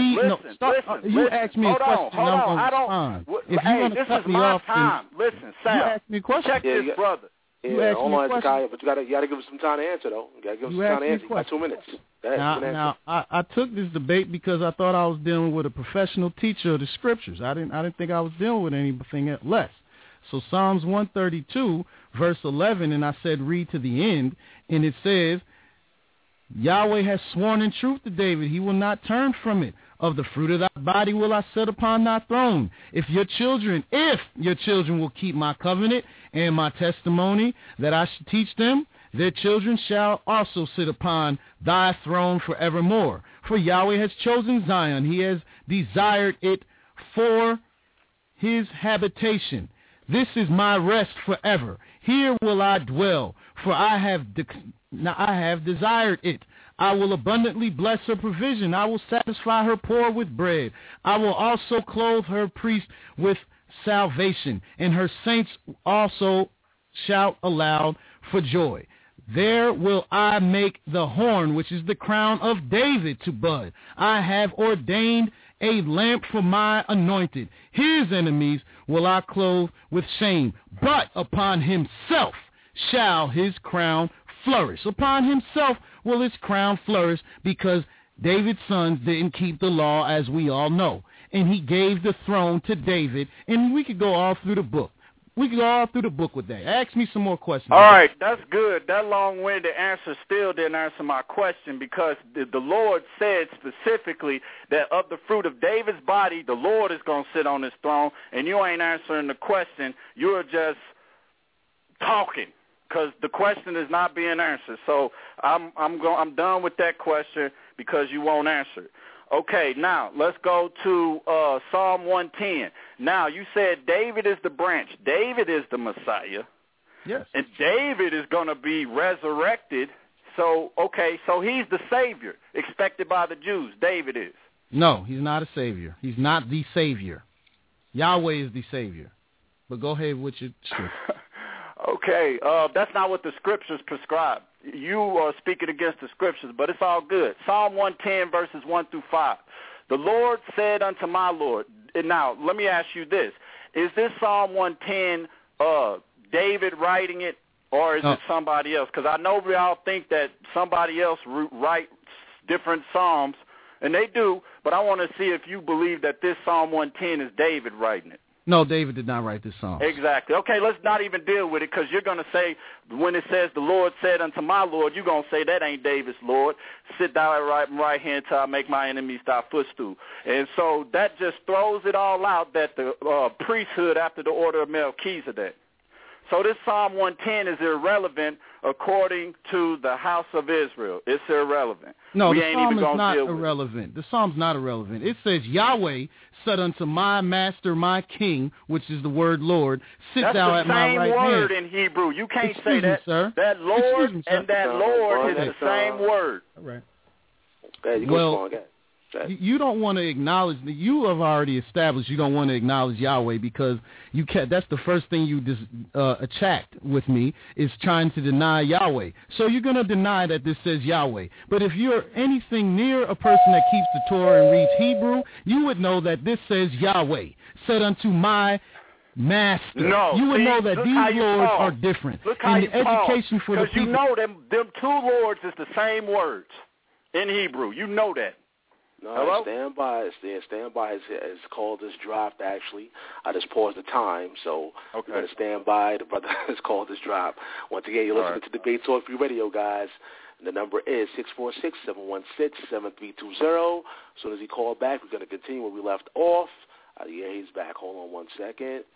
you asked me a question, I'm going to respond. If you want to cut me off, listen, Sal, you asked me a question. Check this, brother. Yeah, hold on, Hezekiah, but you got to give us some time to answer, though. You got to give us some time to answer. You got 2 minutes. Now, I took this debate because I thought I was dealing with a professional teacher of the scriptures. I didn't think I was dealing with anything less. So Psalms 132, verse 11, and I said read to the end, and it says, Yahweh has sworn in truth to David. He will not turn from it. Of the fruit of thy body will I set upon thy throne. If your children will keep my covenant and my testimony that I should teach them, their children shall also sit upon thy throne forevermore. For Yahweh has chosen Zion. He has desired it for his habitation. This is my rest forever. Here will I dwell, for I have desired it. I will abundantly bless her provision. I will satisfy her poor with bread. I will also clothe her priest with salvation, and her saints also shout aloud for joy. There will I make the horn, which is the crown of David, to bud. I have ordained a lamp for my anointed. His enemies will I clothe with shame, but upon himself shall his crown flourish. Upon himself will his crown flourish, because David's sons didn't keep the law, as we all know. And he gave the throne to David, and we could go all through the book. We could go all through the book with that. Ask me some more questions. All right, that's good. That long-winded answer still didn't answer my question, because the Lord said specifically that of the fruit of David's body, the Lord is going to sit on his throne, and you ain't answering the question. You're just talking, because the question is not being answered. So I'm done with that question because you won't answer it. Okay, now let's go to Psalm 110. Now, you said David is the branch. David is the Messiah. Yes. And David is going to be resurrected. So, okay, so he's the Savior expected by the Jews. David is. No, he's not a Savior. He's not the Savior. Yahweh is the Savior. But go ahead with your scripture. Okay, that's not what the scriptures prescribe. You are speaking against the scriptures, but it's all good. Psalm 110, verses 1 through 5. The Lord said unto my Lord. And now, let me ask you this. Is this Psalm 110 David writing it, or is it somebody else? Because I know we all think that somebody else writes different psalms, and they do, but I want to see if you believe that this Psalm 110 is David writing it. No, David did not write this song. Exactly. Okay, let's not even deal with it, because you're going to say, when it says the Lord said unto my Lord, you're going to say that ain't David's Lord. Sit down at right hand till I make my enemies thy footstool. And so that just throws it all out, that the priesthood after the order of Melchizedek. So this Psalm 110 is irrelevant according to the house of Israel. It's irrelevant. No, the Psalm is not irrelevant. The Psalm's not irrelevant. It says, Yahweh said unto my master, my king, which is the word Lord, sit thou at my right hand. That's the same word in Hebrew. You can't say that. Sir. That Lord and that Lord is the same word. All right. Well, you don't want to acknowledge, you have already established you don't want to acknowledge Yahweh, because you can't. That's the first thing you attacked with me, is trying to deny Yahweh. So you're going to deny that this says Yahweh. But if you're anything near a person that keeps the Torah and reads Hebrew, you would know that this says Yahweh said unto my master. No, you would know that these lords are different. Look how in the education for the people. Because you know them two lords is the same words in Hebrew. You know that. No, Hello? Stand by has called this draft, actually. I just paused the time, so okay. We're going to stand by. The brother has called this draft. Once again, you're listening to Debate Talk Free Radio, guys. And the number is 646-716-7320. As soon as he called back, we're going to continue where we left off. Yeah, he's back. Hold on one second.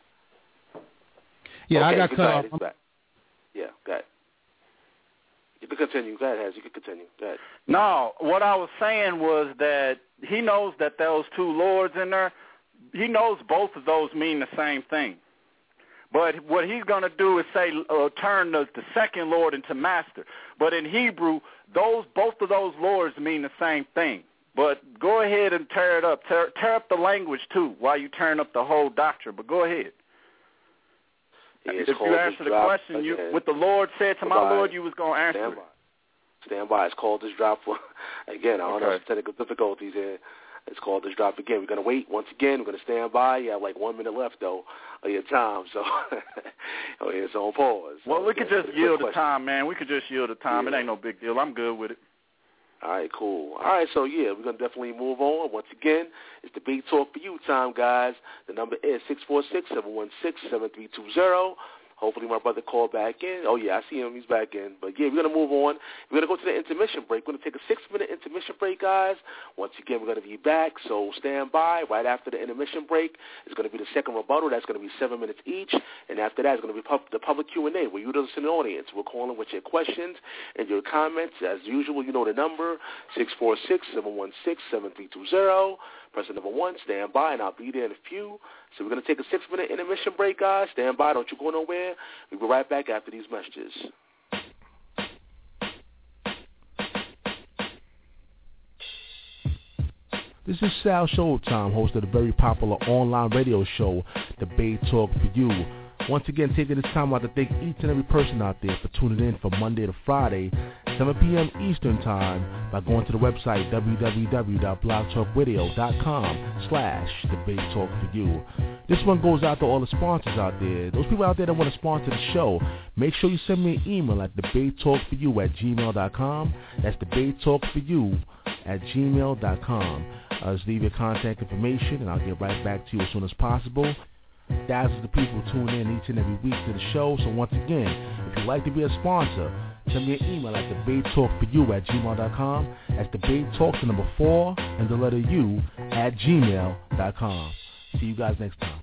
Yeah, okay, I got cut off. He's back. Yeah, go ahead. You can continue. Go ahead, Hez. You can continue. Go ahead. No, what I was saying was that he knows that those two lords in there, he knows both of those mean the same thing. But what he's going to do is say, turn the second lord into master. But in Hebrew, both of those lords mean the same thing. But go ahead and tear it up. Tear up the language, too, while you turn up the whole doctrine. But go ahead. It's if you answer the question, what the Lord said to my Lord, you was going to answer it. Stand by. It's called This Drop for, again, I don't know, technical difficulties here. It's called This Drop again. We're going to wait. Once again, we're going to stand by. You have like 1 minute left, though, of your time. So it's on pause. Well, we could just yield the time, man. We could just yield the time. Yeah. It ain't no big deal. I'm good with it. All right, cool. All right, so, yeah, we're going to definitely move on. Once again, it's Debate Talk for You time, guys. The number is 646-716-7320. Hopefully my brother called back in. Oh, yeah, I see him. He's back in. But, yeah, we're going to move on. We're going to go to the intermission break. We're going to take a 6-minute intermission break, guys. Once again, we're going to be back, so stand by. Right after the intermission break, it's going to be the second rebuttal. That's going to be 7 minutes each. And after that, it's going to be the public Q&A where you, the listening audience, will call in with your questions and your comments. As usual, you know the number, 646-716-7320. Press the number 1, stand by, and I'll be there in a few. So we're going to take a 6-minute intermission break, guys. Stand by. Don't you go nowhere. We'll be right back after these messages. This is Sal Showtime, host of the very popular online radio show, Debate Talk for You. Once again, taking this time out to thank each and every person out there for tuning in from Monday to Friday, 7 p.m. Eastern Time, by going to the website www.blogtalkradio.com/debatetalkforyou. This one goes out to all the sponsors out there. Those people out there that want to sponsor the show, make sure you send me an email at debatetalkforyou@gmail.com. That's debatetalkforyou@gmail.com. Just leave your contact information, and I'll get right back to you as soon as possible. Thousands of people tune in each and every week to the show. So once again, if you'd like to be a sponsor, send me an email at debatetalkforyou@gmail.com. That's debatetalk, the number 4, and the letter U @gmail.com. See you guys next time.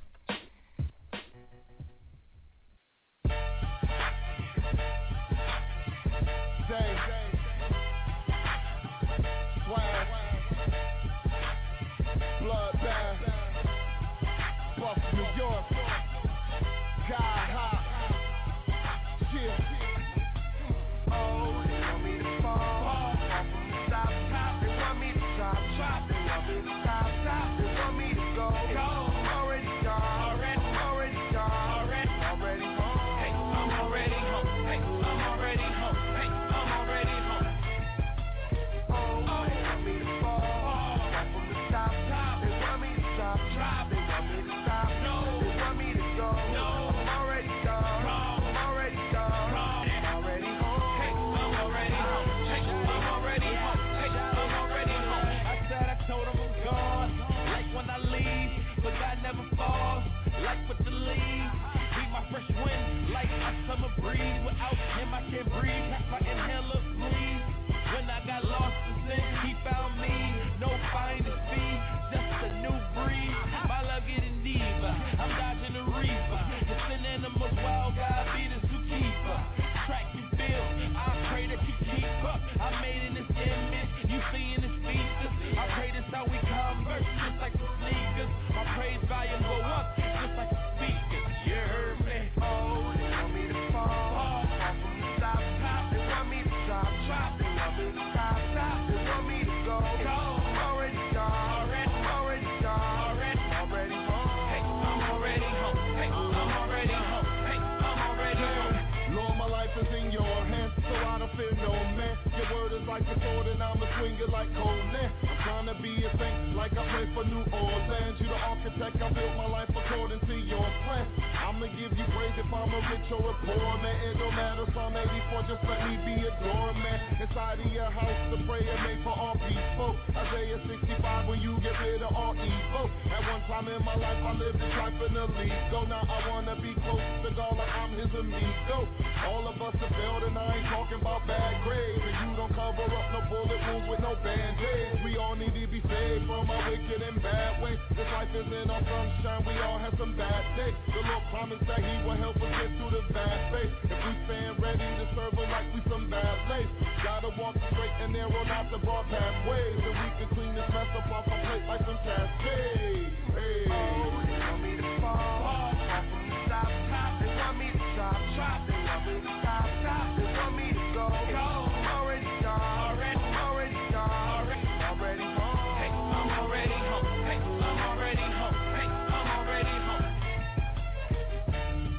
Summer breeze, without him I can't breathe. Pack my inhaler, please. When I got lost in sin, he found me. No finding fee, just a new breed. My love getting deeper, I'm dodging the reaper. The sin animals, wild God be the zookeeper. Track you feel, I pray that you keep up. I made in this image, you see in this features. I pray this how we converse, just like the sneakers. My praise volume go up, just like the speakers. You heard me? Oh, they want me to fall from the top. They want me to drop. They want me to top. They want me to go. I'm already gone. I'm already gone. I'm already home. Hey, I'm already home. Hey, I'm already home. Hey, I'm already home. Lord, my life is in your hands, so I don't fear no man. Your word is like a sword, and I'ma swing it like Conan. I'm trying to be a saint, like I play for New Orleans. You the architect, I built my life according to your plan. I'ma give you praise if I'm a rich or a poor man. It don't matter, Psalm 84, just let me be a doorman. Inside of your house, the prayer made for all people. Isaiah 65, when you get rid of all evil. At one time in my life, I lived this life in the legal. Now I wanna be close to God like I'm his amigo. All of us are failed, and I ain't talking about bad grades. And you don't cover up no bullet wounds with no band-aids. We all need to be saved from our wicked and bad ways. This life isn't all sunshine, we all have some bad days. The Lord promised that he will help us get through the bad phase. If we stand ready to serve him like we some bad lace. Gotta walk straight and narrow, not the broad pathways. And we can clean this mess up off our plate like some cascades. Hey. Oh, they want me to fall from the top. They want me to drop. They want me to top. They want me to go. I'm already gone. I'm already gone. I'm already home. Hey, I'm already home. Hey, I'm already home. Hey, I'm already home.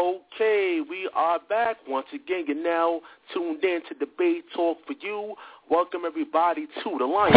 Okay, we are back. Once again, you're now tuned in to Debate Talk for You. Welcome, everybody, to the line.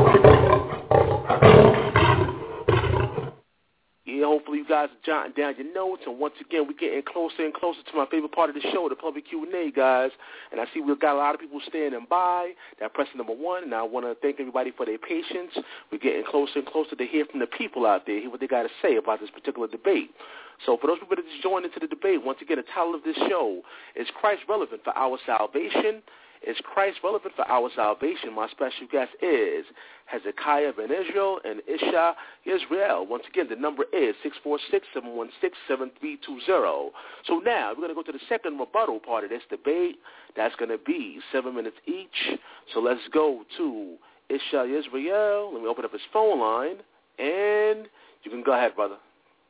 Yeah, hopefully you guys are jotting down your notes. And once again, we're getting closer and closer to my favorite part of the show, the public Q&A, guys. And I see we've got a lot of people standing by. They're pressing number one, and I want to thank everybody for their patience. We're getting closer and closer to hear from the people out there, hear what they got to say about this particular debate. So for those people that just joined into the debate, once again, the title of this show is Christ Relevant for Our Salvation? Is Christ relevant for our salvation? My special guest is Hezekiah Ben Israel and Isha Israel. Once again, the number is 646-716-7320. So now we're going to go to the second rebuttal part of this debate. That's going to be 7 minutes each. So let's go to Isha Israel. Let me open up his phone line, and you can go ahead, brother.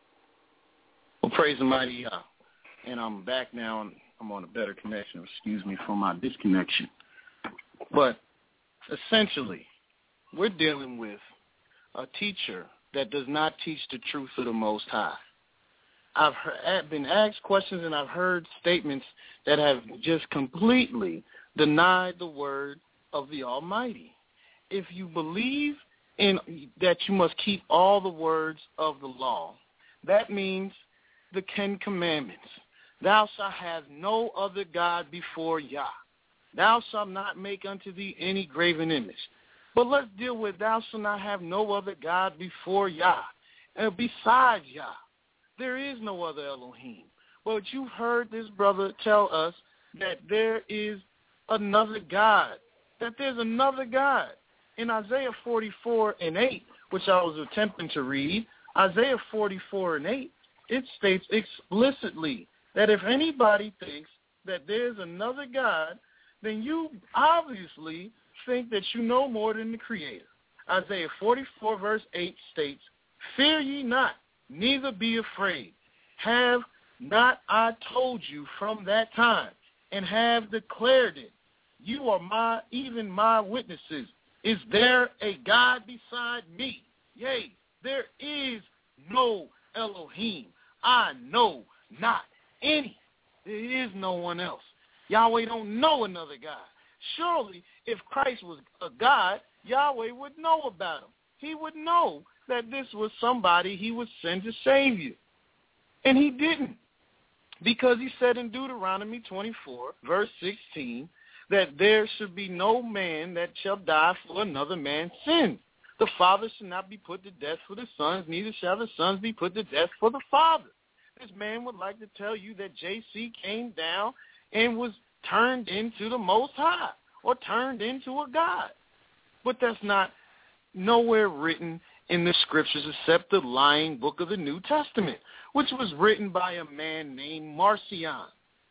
Well, praise the mighty Yah. And I'm back now, and I'm on a better connection. Excuse me for my disconnection. But essentially, we're dealing with a teacher that does not teach the truth of the Most High. I've been asked questions, and I've heard statements that have just completely denied the word of the Almighty. If you believe in that you must keep all the words of the law, that means the 10 Commandments. Thou shalt have no other God before Yah. Thou shalt not make unto thee any graven image. But let's deal with thou shalt not have no other God before Yah. And besides Yah, there is no other Elohim. But you've heard this brother tell us that there is another God, that there's another God. In Isaiah 44:8, which I was attempting to read, Isaiah 44:8, it states explicitly that if anybody thinks that there's another God, then you obviously think that you know more than the Creator. Isaiah 44:8 states, Fear ye not, neither be afraid. Have not I told you from that time, and have declared it? You are even my witnesses. Is there a God beside me? Yea, there is no Elohim. I know not any. There is no one else. Yahweh don't know another God. Surely, if Christ was a God, Yahweh would know about him. He would know that this was somebody he would send to save you. And he didn't. Because he said in Deuteronomy 24:16, that there should be no man that shall die for another man's sin. The father shall not be put to death for the sons, neither shall the sons be put to death for the father. This man would like to tell you that JC came down and was turned into the Most High or turned into a God. But that's not nowhere written in the scriptures except the lying book of the New Testament, which was written by a man named Marcion,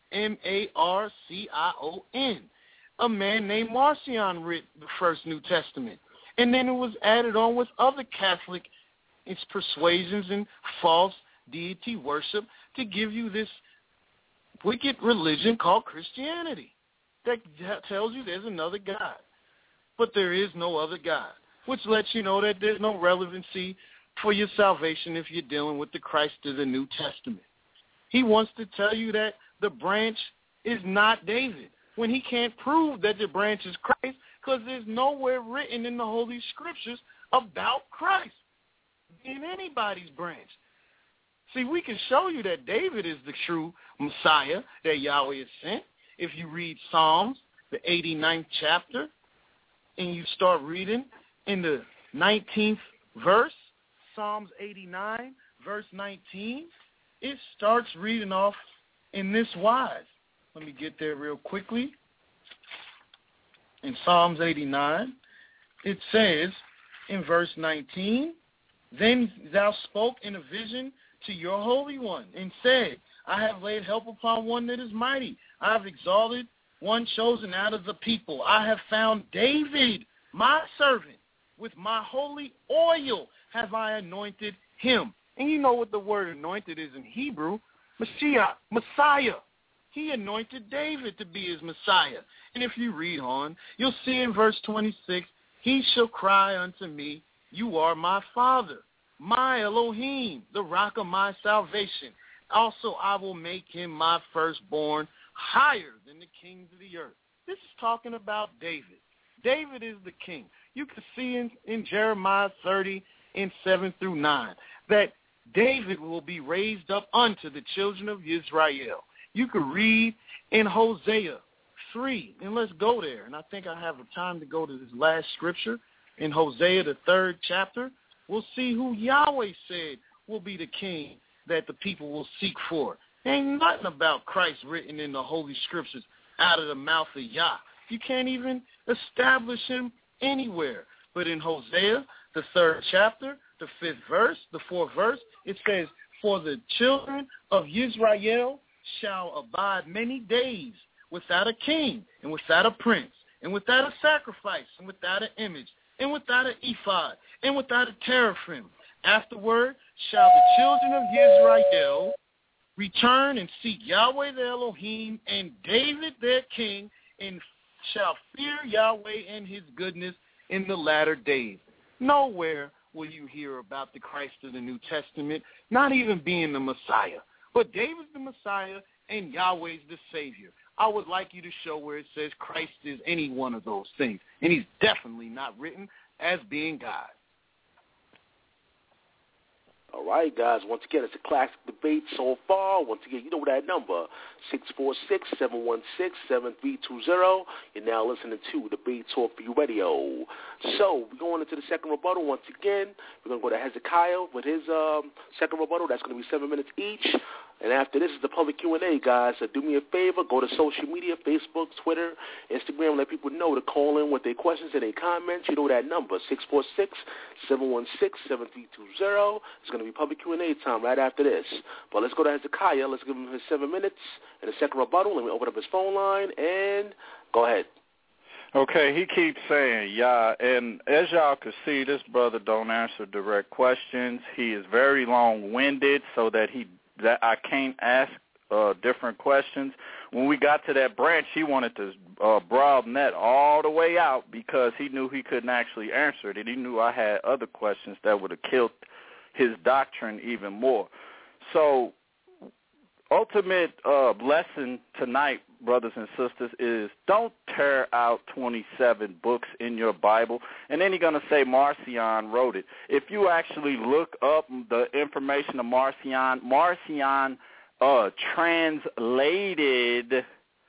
Marcion. A man named Marcion wrote the first New Testament. And then it was added on with other Catholic persuasions and false deity worship to give you this wicked religion called Christianity that tells you there's another God. But there is no other God, which lets you know that there's no relevancy for your salvation if you're dealing with the Christ of the New Testament. He wants to tell you that the branch is not David, when he can't prove that the branch is Christ, because there's nowhere written in the Holy Scriptures about Christ being anybody's branch. See, we can show you that David is the true Messiah that Yahweh has sent. If you read Psalms, the 89th chapter, and you start reading in the 19th verse, Psalms 89, verse 19, it starts reading off in this wise. Let me get there real quickly. In Psalms 89, it says in verse 19, Then thou spoke in a vision to your Holy One, and said, I have laid help upon one that is mighty. I have exalted one chosen out of the people. I have found David, my servant. With my holy oil have I anointed him. And you know what the word anointed is in Hebrew? Mashiach, Messiah. He anointed David to be his Messiah. And if you read on, you'll see in verse 26, He shall cry unto me, You are my Father, my Elohim, the rock of my salvation. Also, I will make him my firstborn higher than the kings of the earth. This is talking about David. David is the king. You can see in Jeremiah 30 and 7 through 9 that David will be raised up unto the children of Israel. You can read in Hosea 3, and let's go there. And I think I have time to go to this last scripture. In Hosea, the 3rd chapter, we'll see who Yahweh said will be the king that the people will seek for. Ain't nothing about Christ written in the Holy Scriptures out of the mouth of Yah. You can't even establish him anywhere. But in Hosea, the 3rd chapter, the 5th verse, the 4th verse, it says, for the children of Israel shall abide many days without a king and without a prince and without a sacrifice and without an image and without an ephod and without a teraphim. Afterward shall the children of Israel return and seek Yahweh their Elohim and David their king, and shall fear Yahweh and his goodness in the latter days. Nowhere will you hear about the Christ of the New Testament, not even being the Messiah. But David's the Messiah and Yahweh's the Savior. I would like you to show where it says Christ is any one of those things. And he's definitely not written as being God. All right, guys. Once again, it's a classic debate so far. Once again, you know that number, 646-716-7320. You're now listening to Debate Talk for You Radio. So we're going into the second rebuttal. Once again, we're going to go to Hezekiah with his second rebuttal. That's going to be 7 minutes each. And after this is the public Q&A, guys. So do me a favor. Go to social media, Facebook, Twitter, Instagram. Let people know to call in with their questions and their comments. You know that number, 646-716-7320. It's going to be public Q&A time right after this. But let's go to Hezekiah. Let's give him his 7 minutes and a second rebuttal. Let me open up his phone line and go ahead. Okay, he keeps saying, yeah, and as y'all can see, this brother don't answer direct questions. He is very long-winded so that I can't ask different questions. When we got to that branch, he wanted to broaden that all the way out because he knew he couldn't actually answer it, and he knew I had other questions that would have killed his doctrine even more. So ultimate lesson tonight, brothers and sisters, is don't tear out 27 books in your Bible. And then he's going to say Marcion wrote it. If you actually look up the information of Marcion translated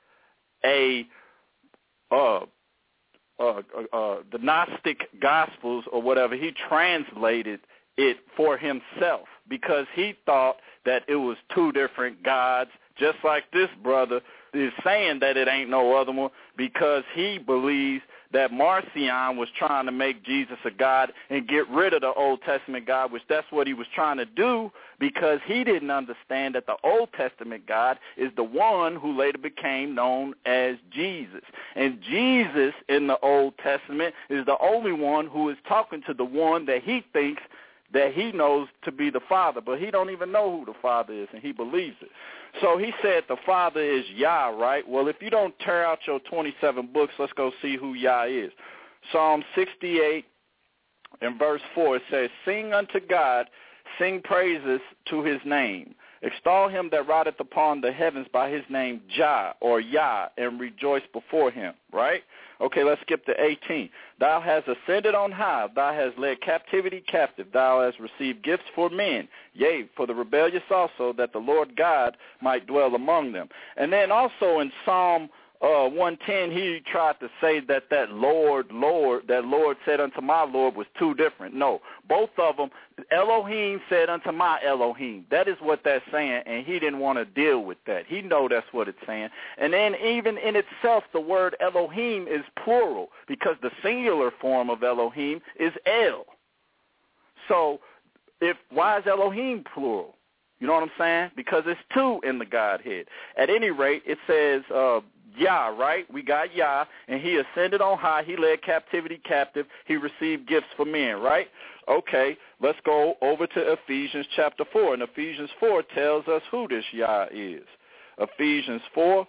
the Gnostic Gospels or whatever. He translated it for himself because he thought that it was two different gods, just like this brother is saying that it ain't no other one because he believes that Marcion was trying to make Jesus a god and get rid of the Old Testament God, which that's what he was trying to do because he didn't understand that the Old Testament God is the one who later became known as Jesus. And Jesus in the Old Testament is the only one who is talking to the one that he thinks that he knows to be the Father, but he don't even know who the Father is, and he believes it. So he said the Father is Yah, right? Well, if you don't tear out your 27 books, let's go see who Yah is. Psalm 68 and verse 4, it says, sing unto God, sing praises to his name. Extol him that rideth upon the heavens by his name Jah, or Yah, and rejoice before him, right? Okay, let's skip to 18. Thou hast ascended on high. Thou hast led captivity captive. Thou hast received gifts for men, yea, for the rebellious also, that the Lord God might dwell among them. And then also in Psalm 110, he tried to say that Lord said unto my Lord was two different. No, both of them, Elohim said unto my Elohim. That is what that's saying, and he didn't want to deal with that. He know that's what it's saying. And then even in itself, the word Elohim is plural because the singular form of Elohim is El. So why is Elohim plural? You know what I'm saying? Because it's two in the Godhead. At any rate, it says Yah, right? We got Yah, and he ascended on high. He led captivity captive. He received gifts for men, right? Okay, let's go over to Ephesians chapter 4. And Ephesians 4 tells us who this Yah is. Ephesians 4,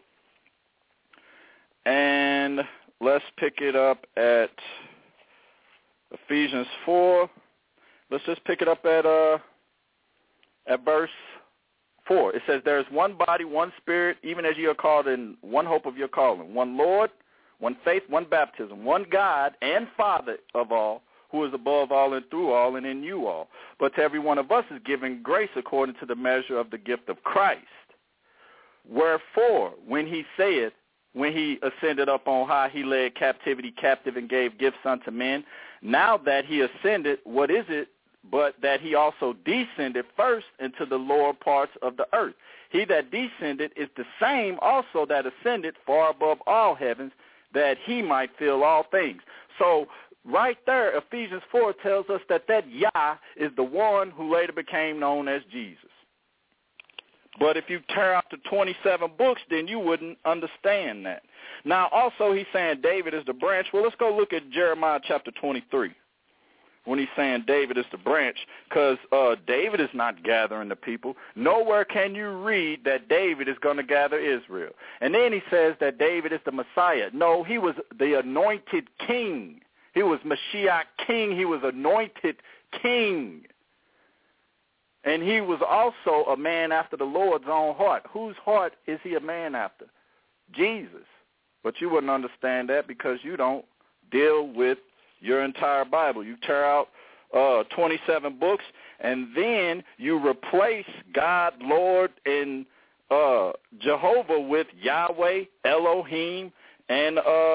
and let's pick it up at Ephesians 4. Let's just pick it up at verse 4. It says, there is one body, one spirit, even as you are called in one hope of your calling, one Lord, one faith, one baptism, one God and Father of all, who is above all and through all and in you all. But to every one of us is given grace according to the measure of the gift of Christ. Wherefore, when he said, when he ascended up on high, he led captivity captive and gave gifts unto men. Now that he ascended, what is it but that he also descended first into the lower parts of the earth? He that descended is the same also that ascended far above all heavens, that he might fill all things. So right there, Ephesians 4 tells us that Yah is the one who later became known as Jesus. But if you tear out the 27 books, then you wouldn't understand that. Now, also, he's saying David is the branch. Well, let's go look at Jeremiah chapter 23 when he's saying David is the branch, because David is not gathering the people. Nowhere can you read that David is going to gather Israel. And then he says that David is the Messiah. No, he was the anointed king. He was Mashiach king. He was anointed king. And he was also a man after the Lord's own heart. Whose heart is he a man after? Jesus. But you wouldn't understand that because you don't deal with your entire Bible. You tear out 27 books, and then you replace God, Lord, and Jehovah with Yahweh, Elohim, and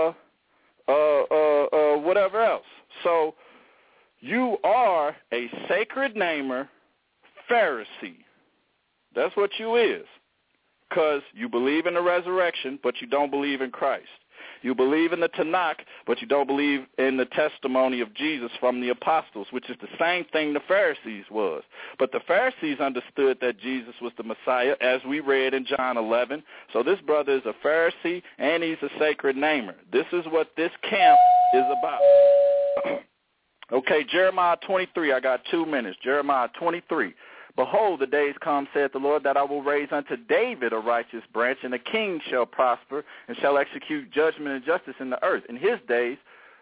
whatever else. So you are a sacred namer, Pharisee. That's what you is, because you believe in the resurrection, but you don't believe in Christ. You believe in the Tanakh, but you don't believe in the testimony of Jesus from the apostles, which is the same thing the Pharisees was. But the Pharisees understood that Jesus was the Messiah, as we read in John 11. So this brother is a Pharisee, and he's a sacred namer. This is what this camp is about. Okay, Jeremiah 23. I got 2 minutes. Jeremiah 23. Behold, the days come, saith the Lord, that I will raise unto David a righteous branch, and the king shall prosper, and shall execute judgment and justice in the earth. In his days,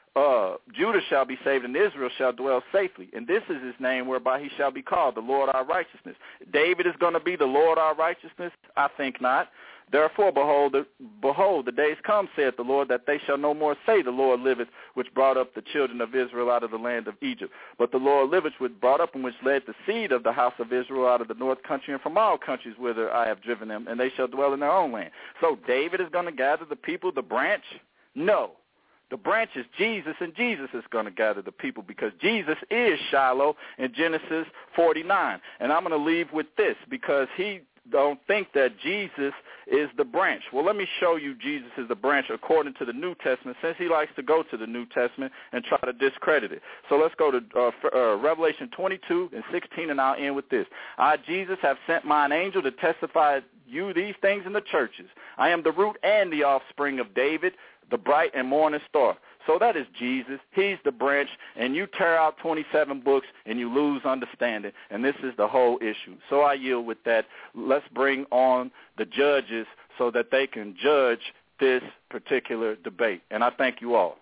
Judah shall be saved, and Israel shall dwell safely. And this is his name whereby he shall be called, the Lord our righteousness. David is going to be the Lord our righteousness? I think not. Therefore, behold, the days come, saith the Lord, that they shall no more say, the Lord liveth, which brought up the children of Israel out of the land of Egypt. But the Lord liveth, which brought up and which led the seed of the house of Israel out of the north country and from all countries whither I have driven them, and they shall dwell in their own land. So David is going to gather the people, the branch? No. The branch is Jesus, and Jesus is going to gather the people, because Jesus is Shiloh in Genesis 49. And I'm going to leave with this, because he don't think that Jesus is the branch. Well, let me show you Jesus is the branch according to the New Testament, since he likes to go to the New Testament and try to discredit it. So let's go to Revelation 22 and 16, and I'll end with this. I, Jesus, have sent mine angel to testify you these things in the churches. I am the root and the offspring of David, the bright and morning star. So that is Jesus. He's the branch, and you tear out 27 books, and you lose understanding, and this is the whole issue. So I yield with that. Let's bring on the judges so that they can judge this particular debate, and I thank you all.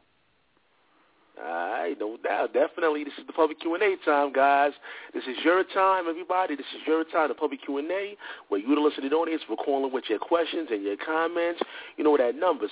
All right, no doubt. Definitely, this is the public Q&A time, guys. This is your time, everybody. This is your time, the public Q&A, where you, the listening audience, will call in with your questions and your comments. You know that number,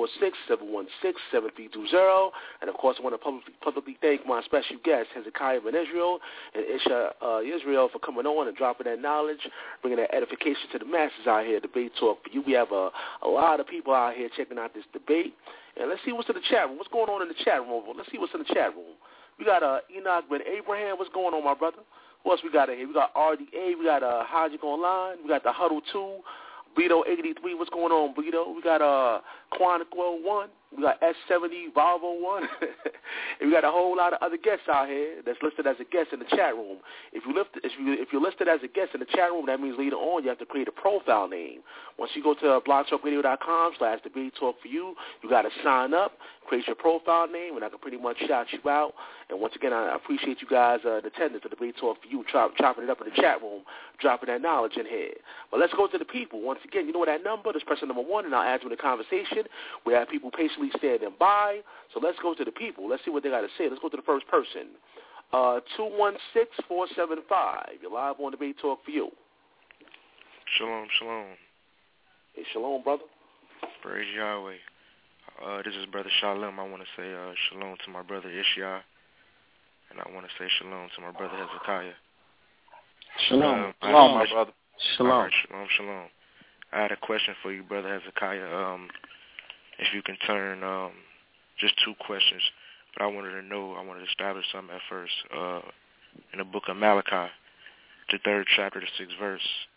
646-716-7320. And, of course, I want to publicly thank my special guests, Hezekiah Ben Israel and Isha Israel, for coming on and dropping that knowledge, bringing that edification to the masses out here, Debate Talk for you. We have a lot of people out here checking out this debate. And let's see what's in the chat room. What's going on in the chat room? Let's see what's in the chat room. We got Enoch Ben Abraham. What's going on, my brother? What else we got in here? We got RDA. We got Hajic Online. We got the Huddle 2. Beto 83. What's going on, Beto? We got Quantico 1. We got S70 Volvo 1. And we got a whole lot of other guests out here that's listed as a guest in the chat room. If you're listed as a guest in the chat room, that means later on you have to create a profile name. Once you go to blogtalkradio.com/debatetalkforyou, you got to sign up, create your profile name, and I can pretty much shout you out. And once again, I appreciate you guys, the attendance of Debate Talk for You, chopping it up in the chat room, dropping that knowledge in here. But let's go to the people. Once again, you know that number, just press number 1, and I'll add you in the conversation. We have people patiently standing by. So let's go to the people. Let's see what they got to say. Let's go to the first person. 216-475. You're live on Debate Talk for You. Shalom, shalom. Hey, shalom, brother. Praise Yahweh. This is Brother Shalom. I want to say shalom to my brother Ishya, and I want to say shalom to my brother Hezekiah. Shalom. Shalom, my brother. Shalom. Right, shalom, shalom. I had a question for you, Brother Hezekiah. If you can turn just 2 questions, but I wanted to establish something at first. In the book of Malachi, the 3rd chapter, the 6th verse.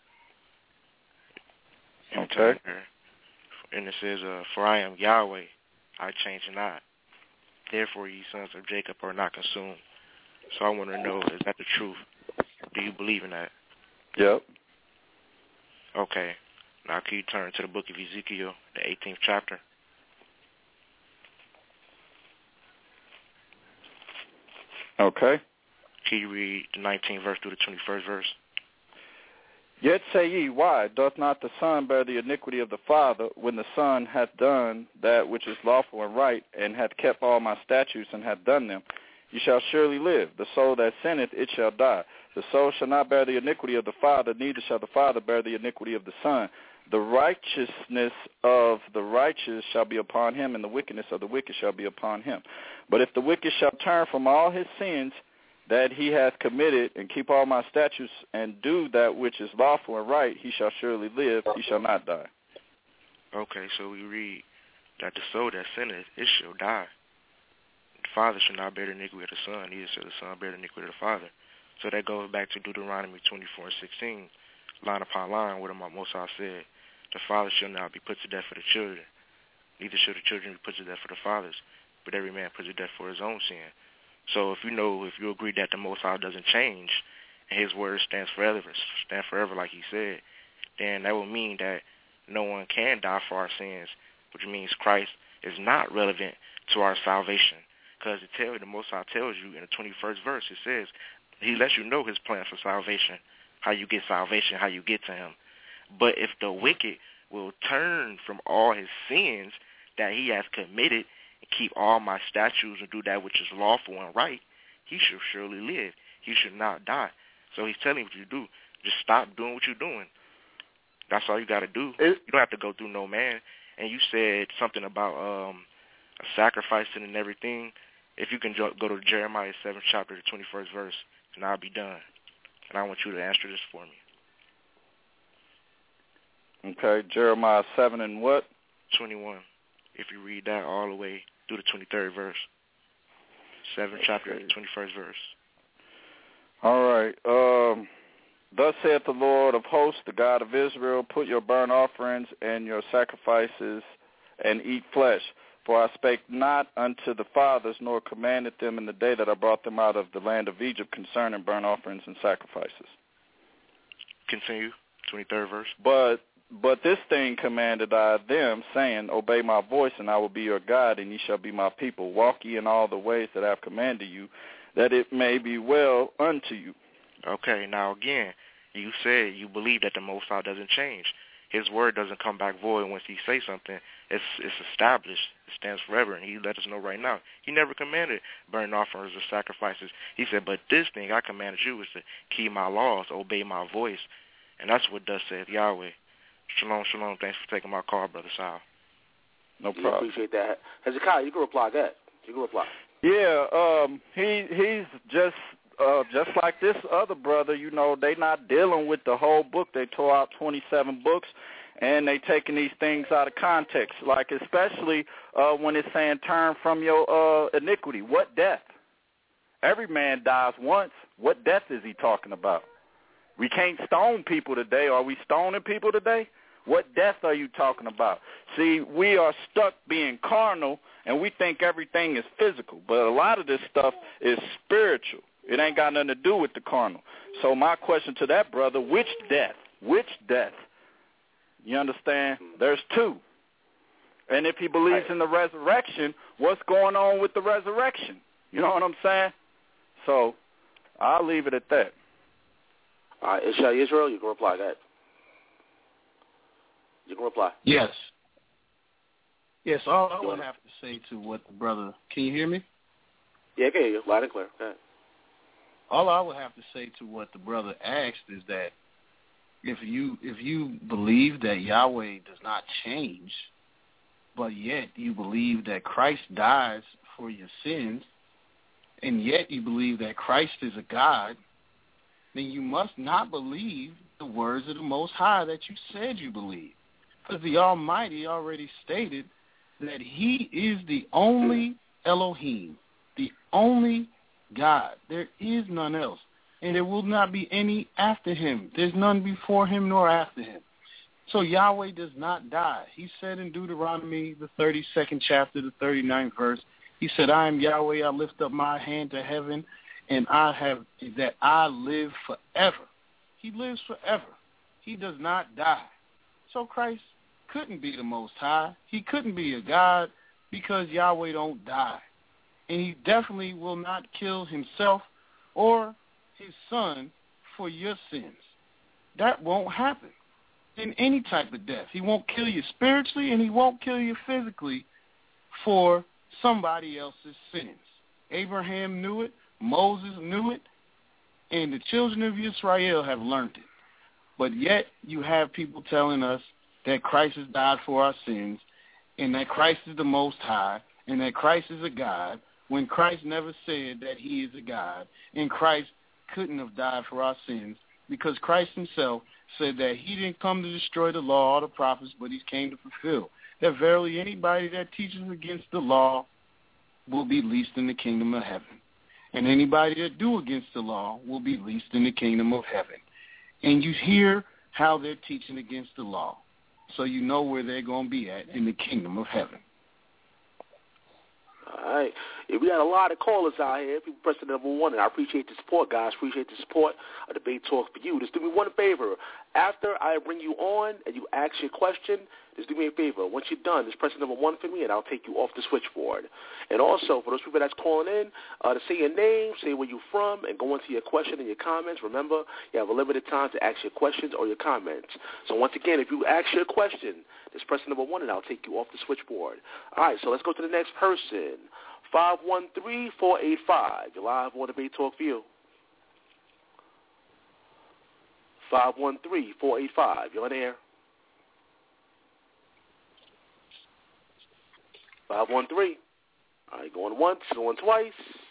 Okay. And it says, for I am Yahweh, I change not. Therefore ye sons of Jacob are not consumed. So I want to know, is that the truth? Do you believe in that? Yep. Okay. Now can you turn to the book of Ezekiel, the 18th chapter? Okay. Can you read the 19th verse through the 21st verse? Yet say ye, why doth not the Son bear the iniquity of the Father, when the Son hath done that which is lawful and right, and hath kept all my statutes, and hath done them? Ye shall surely live. The soul that sinneth, it shall die. The soul shall not bear the iniquity of the Father, neither shall the Father bear the iniquity of the Son. The righteousness of the righteous shall be upon him, and the wickedness of the wicked shall be upon him. But if the wicked shall turn from all his sins that he hath committed, and keep all my statutes, and do that which is lawful and right, he shall surely live, he shall not die. Okay, so we read that the soul that sinneth, it shall die. The Father shall not bear the iniquity of the Son, neither shall the Son bear the iniquity of the Father. So that goes back to Deuteronomy 24:16, line upon line, where the Most High said, the Father shall not be put to death for the children, neither shall the children be put to death for the fathers, but every man put to death for his own sin. So if you agree that the Most High doesn't change, and his word stands forever like he said, then that would mean that no one can die for our sins, which means Christ is not relevant to our salvation. Because the Most High tells you in the 21st verse, it says, he lets you know his plan for salvation, how you get salvation, how you get to him. But if the wicked will turn from all his sins that he has committed and keep all my statutes and do that which is lawful and right, he shall surely live. He should not die. So he's telling you what you do. Just stop doing what you're doing. That's all you got to do. You don't have to go through no man. And you said something about sacrificing and everything. If you can go to Jeremiah 7th chapter, the 21st verse, and I'll be done. And I want you to answer this for me. Okay, Jeremiah 7 and what? 21. If you read that all the way through the 23rd verse. 7th chapter, 21st verse. All right. Thus saith the Lord of hosts, the God of Israel, put your burnt offerings and your sacrifices and eat flesh. For I spake not unto the fathers, nor commanded them in the day that I brought them out of the land of Egypt concerning burnt offerings and sacrifices. Continue, 23rd verse. But this thing commanded I them, saying, obey my voice, and I will be your God, and ye shall be my people. Walk ye in all the ways that I have commanded you, that it may be well unto you. Okay, now again, you said you believe that the Most High doesn't change. His word doesn't come back void once he says something. It's established. It stands forever, and he let us know right now. He never commanded burnt offerings or sacrifices. He said, but this thing I commanded you is to keep my laws, obey my voice. And that's what thus saith Yahweh. Shalom, shalom. Thanks for taking my call, Brother Sal. No problem. I appreciate that. Hezekiah, you can reply to that. You can reply. Yeah, he's just like this other brother, you know, they not dealing with the whole book. They tore out 27 books, and they taking these things out of context, like especially when it's saying turn from your iniquity. What death? Every man dies once. What death is he talking about? We can't stone people today. Are we stoning people today? What death are you talking about? See, we are stuck being carnal, and we think everything is physical. But a lot of this stuff is spiritual. It ain't got nothing to do with the carnal. So my question to that brother, which death? Which death? You understand? There's two. And if he believes in the resurrection, what's going on with the resurrection? You know what I'm saying? So I'll leave it at that. All right, Israel, you can reply to that. You can reply. Yes. Yes, all I would have to say to what the brother, can you hear me? Yeah, I can hear you, loud and clear. Go ahead. All I would have to say to what the brother asked is that, if you believe that Yahweh does not change, but yet you believe that Christ dies for your sins, and yet you believe that Christ is a God, then you must not believe the words of the Most High that you said you believe. Because the Almighty already stated that He is the only Elohim, the only God. There is none else, and there will not be any after Him. There's none before Him nor after Him. So Yahweh does not die. He said in Deuteronomy, the 32nd chapter, the 39th verse, He said, I am Yahweh, I lift up my hand to heaven, and I live forever. He lives forever. He does not die. So Christ couldn't be the Most High. He couldn't be a God because Yahweh don't die. And He definitely will not kill Himself or His Son for your sins. That won't happen in any type of death. He won't kill you spiritually, and He won't kill you physically for somebody else's sins. Abraham knew it. Moses knew it. And the children of Israel have learned it. But yet you have people telling us that Christ has died for our sins, and that Christ is the Most High, and that Christ is a God, when Christ never said that He is a God, and Christ couldn't have died for our sins, because Christ Himself said that He didn't come to destroy the law or the prophets, but He came to fulfill. That verily anybody that teaches against the law will be least in the kingdom of heaven. And anybody that do against the law will be least in the kingdom of heaven. And you hear how they're teaching against the law, so you know where they're going to be at in the kingdom of heaven. All right. Yeah, we got a lot of callers out here. People pressing number one, and I appreciate the support, guys. Appreciate the support of Debate Talk for you. Just do me one favor. After I bring you on and you ask your question, just do me a favor. Once you're done, just press number one for me, and I'll take you off the switchboard. And also, for those people that's calling in, to say your name, say where you're from, and go into your question and your comments. Remember, you have a limited time to ask your questions or your comments. So once again, if you ask your question, just press number one, and I'll take you off the switchboard. All right, so let's go to the next person. 513-485. You're live on Debate Talk View. 513-485. You're on air. 513. All right, going once, going twice.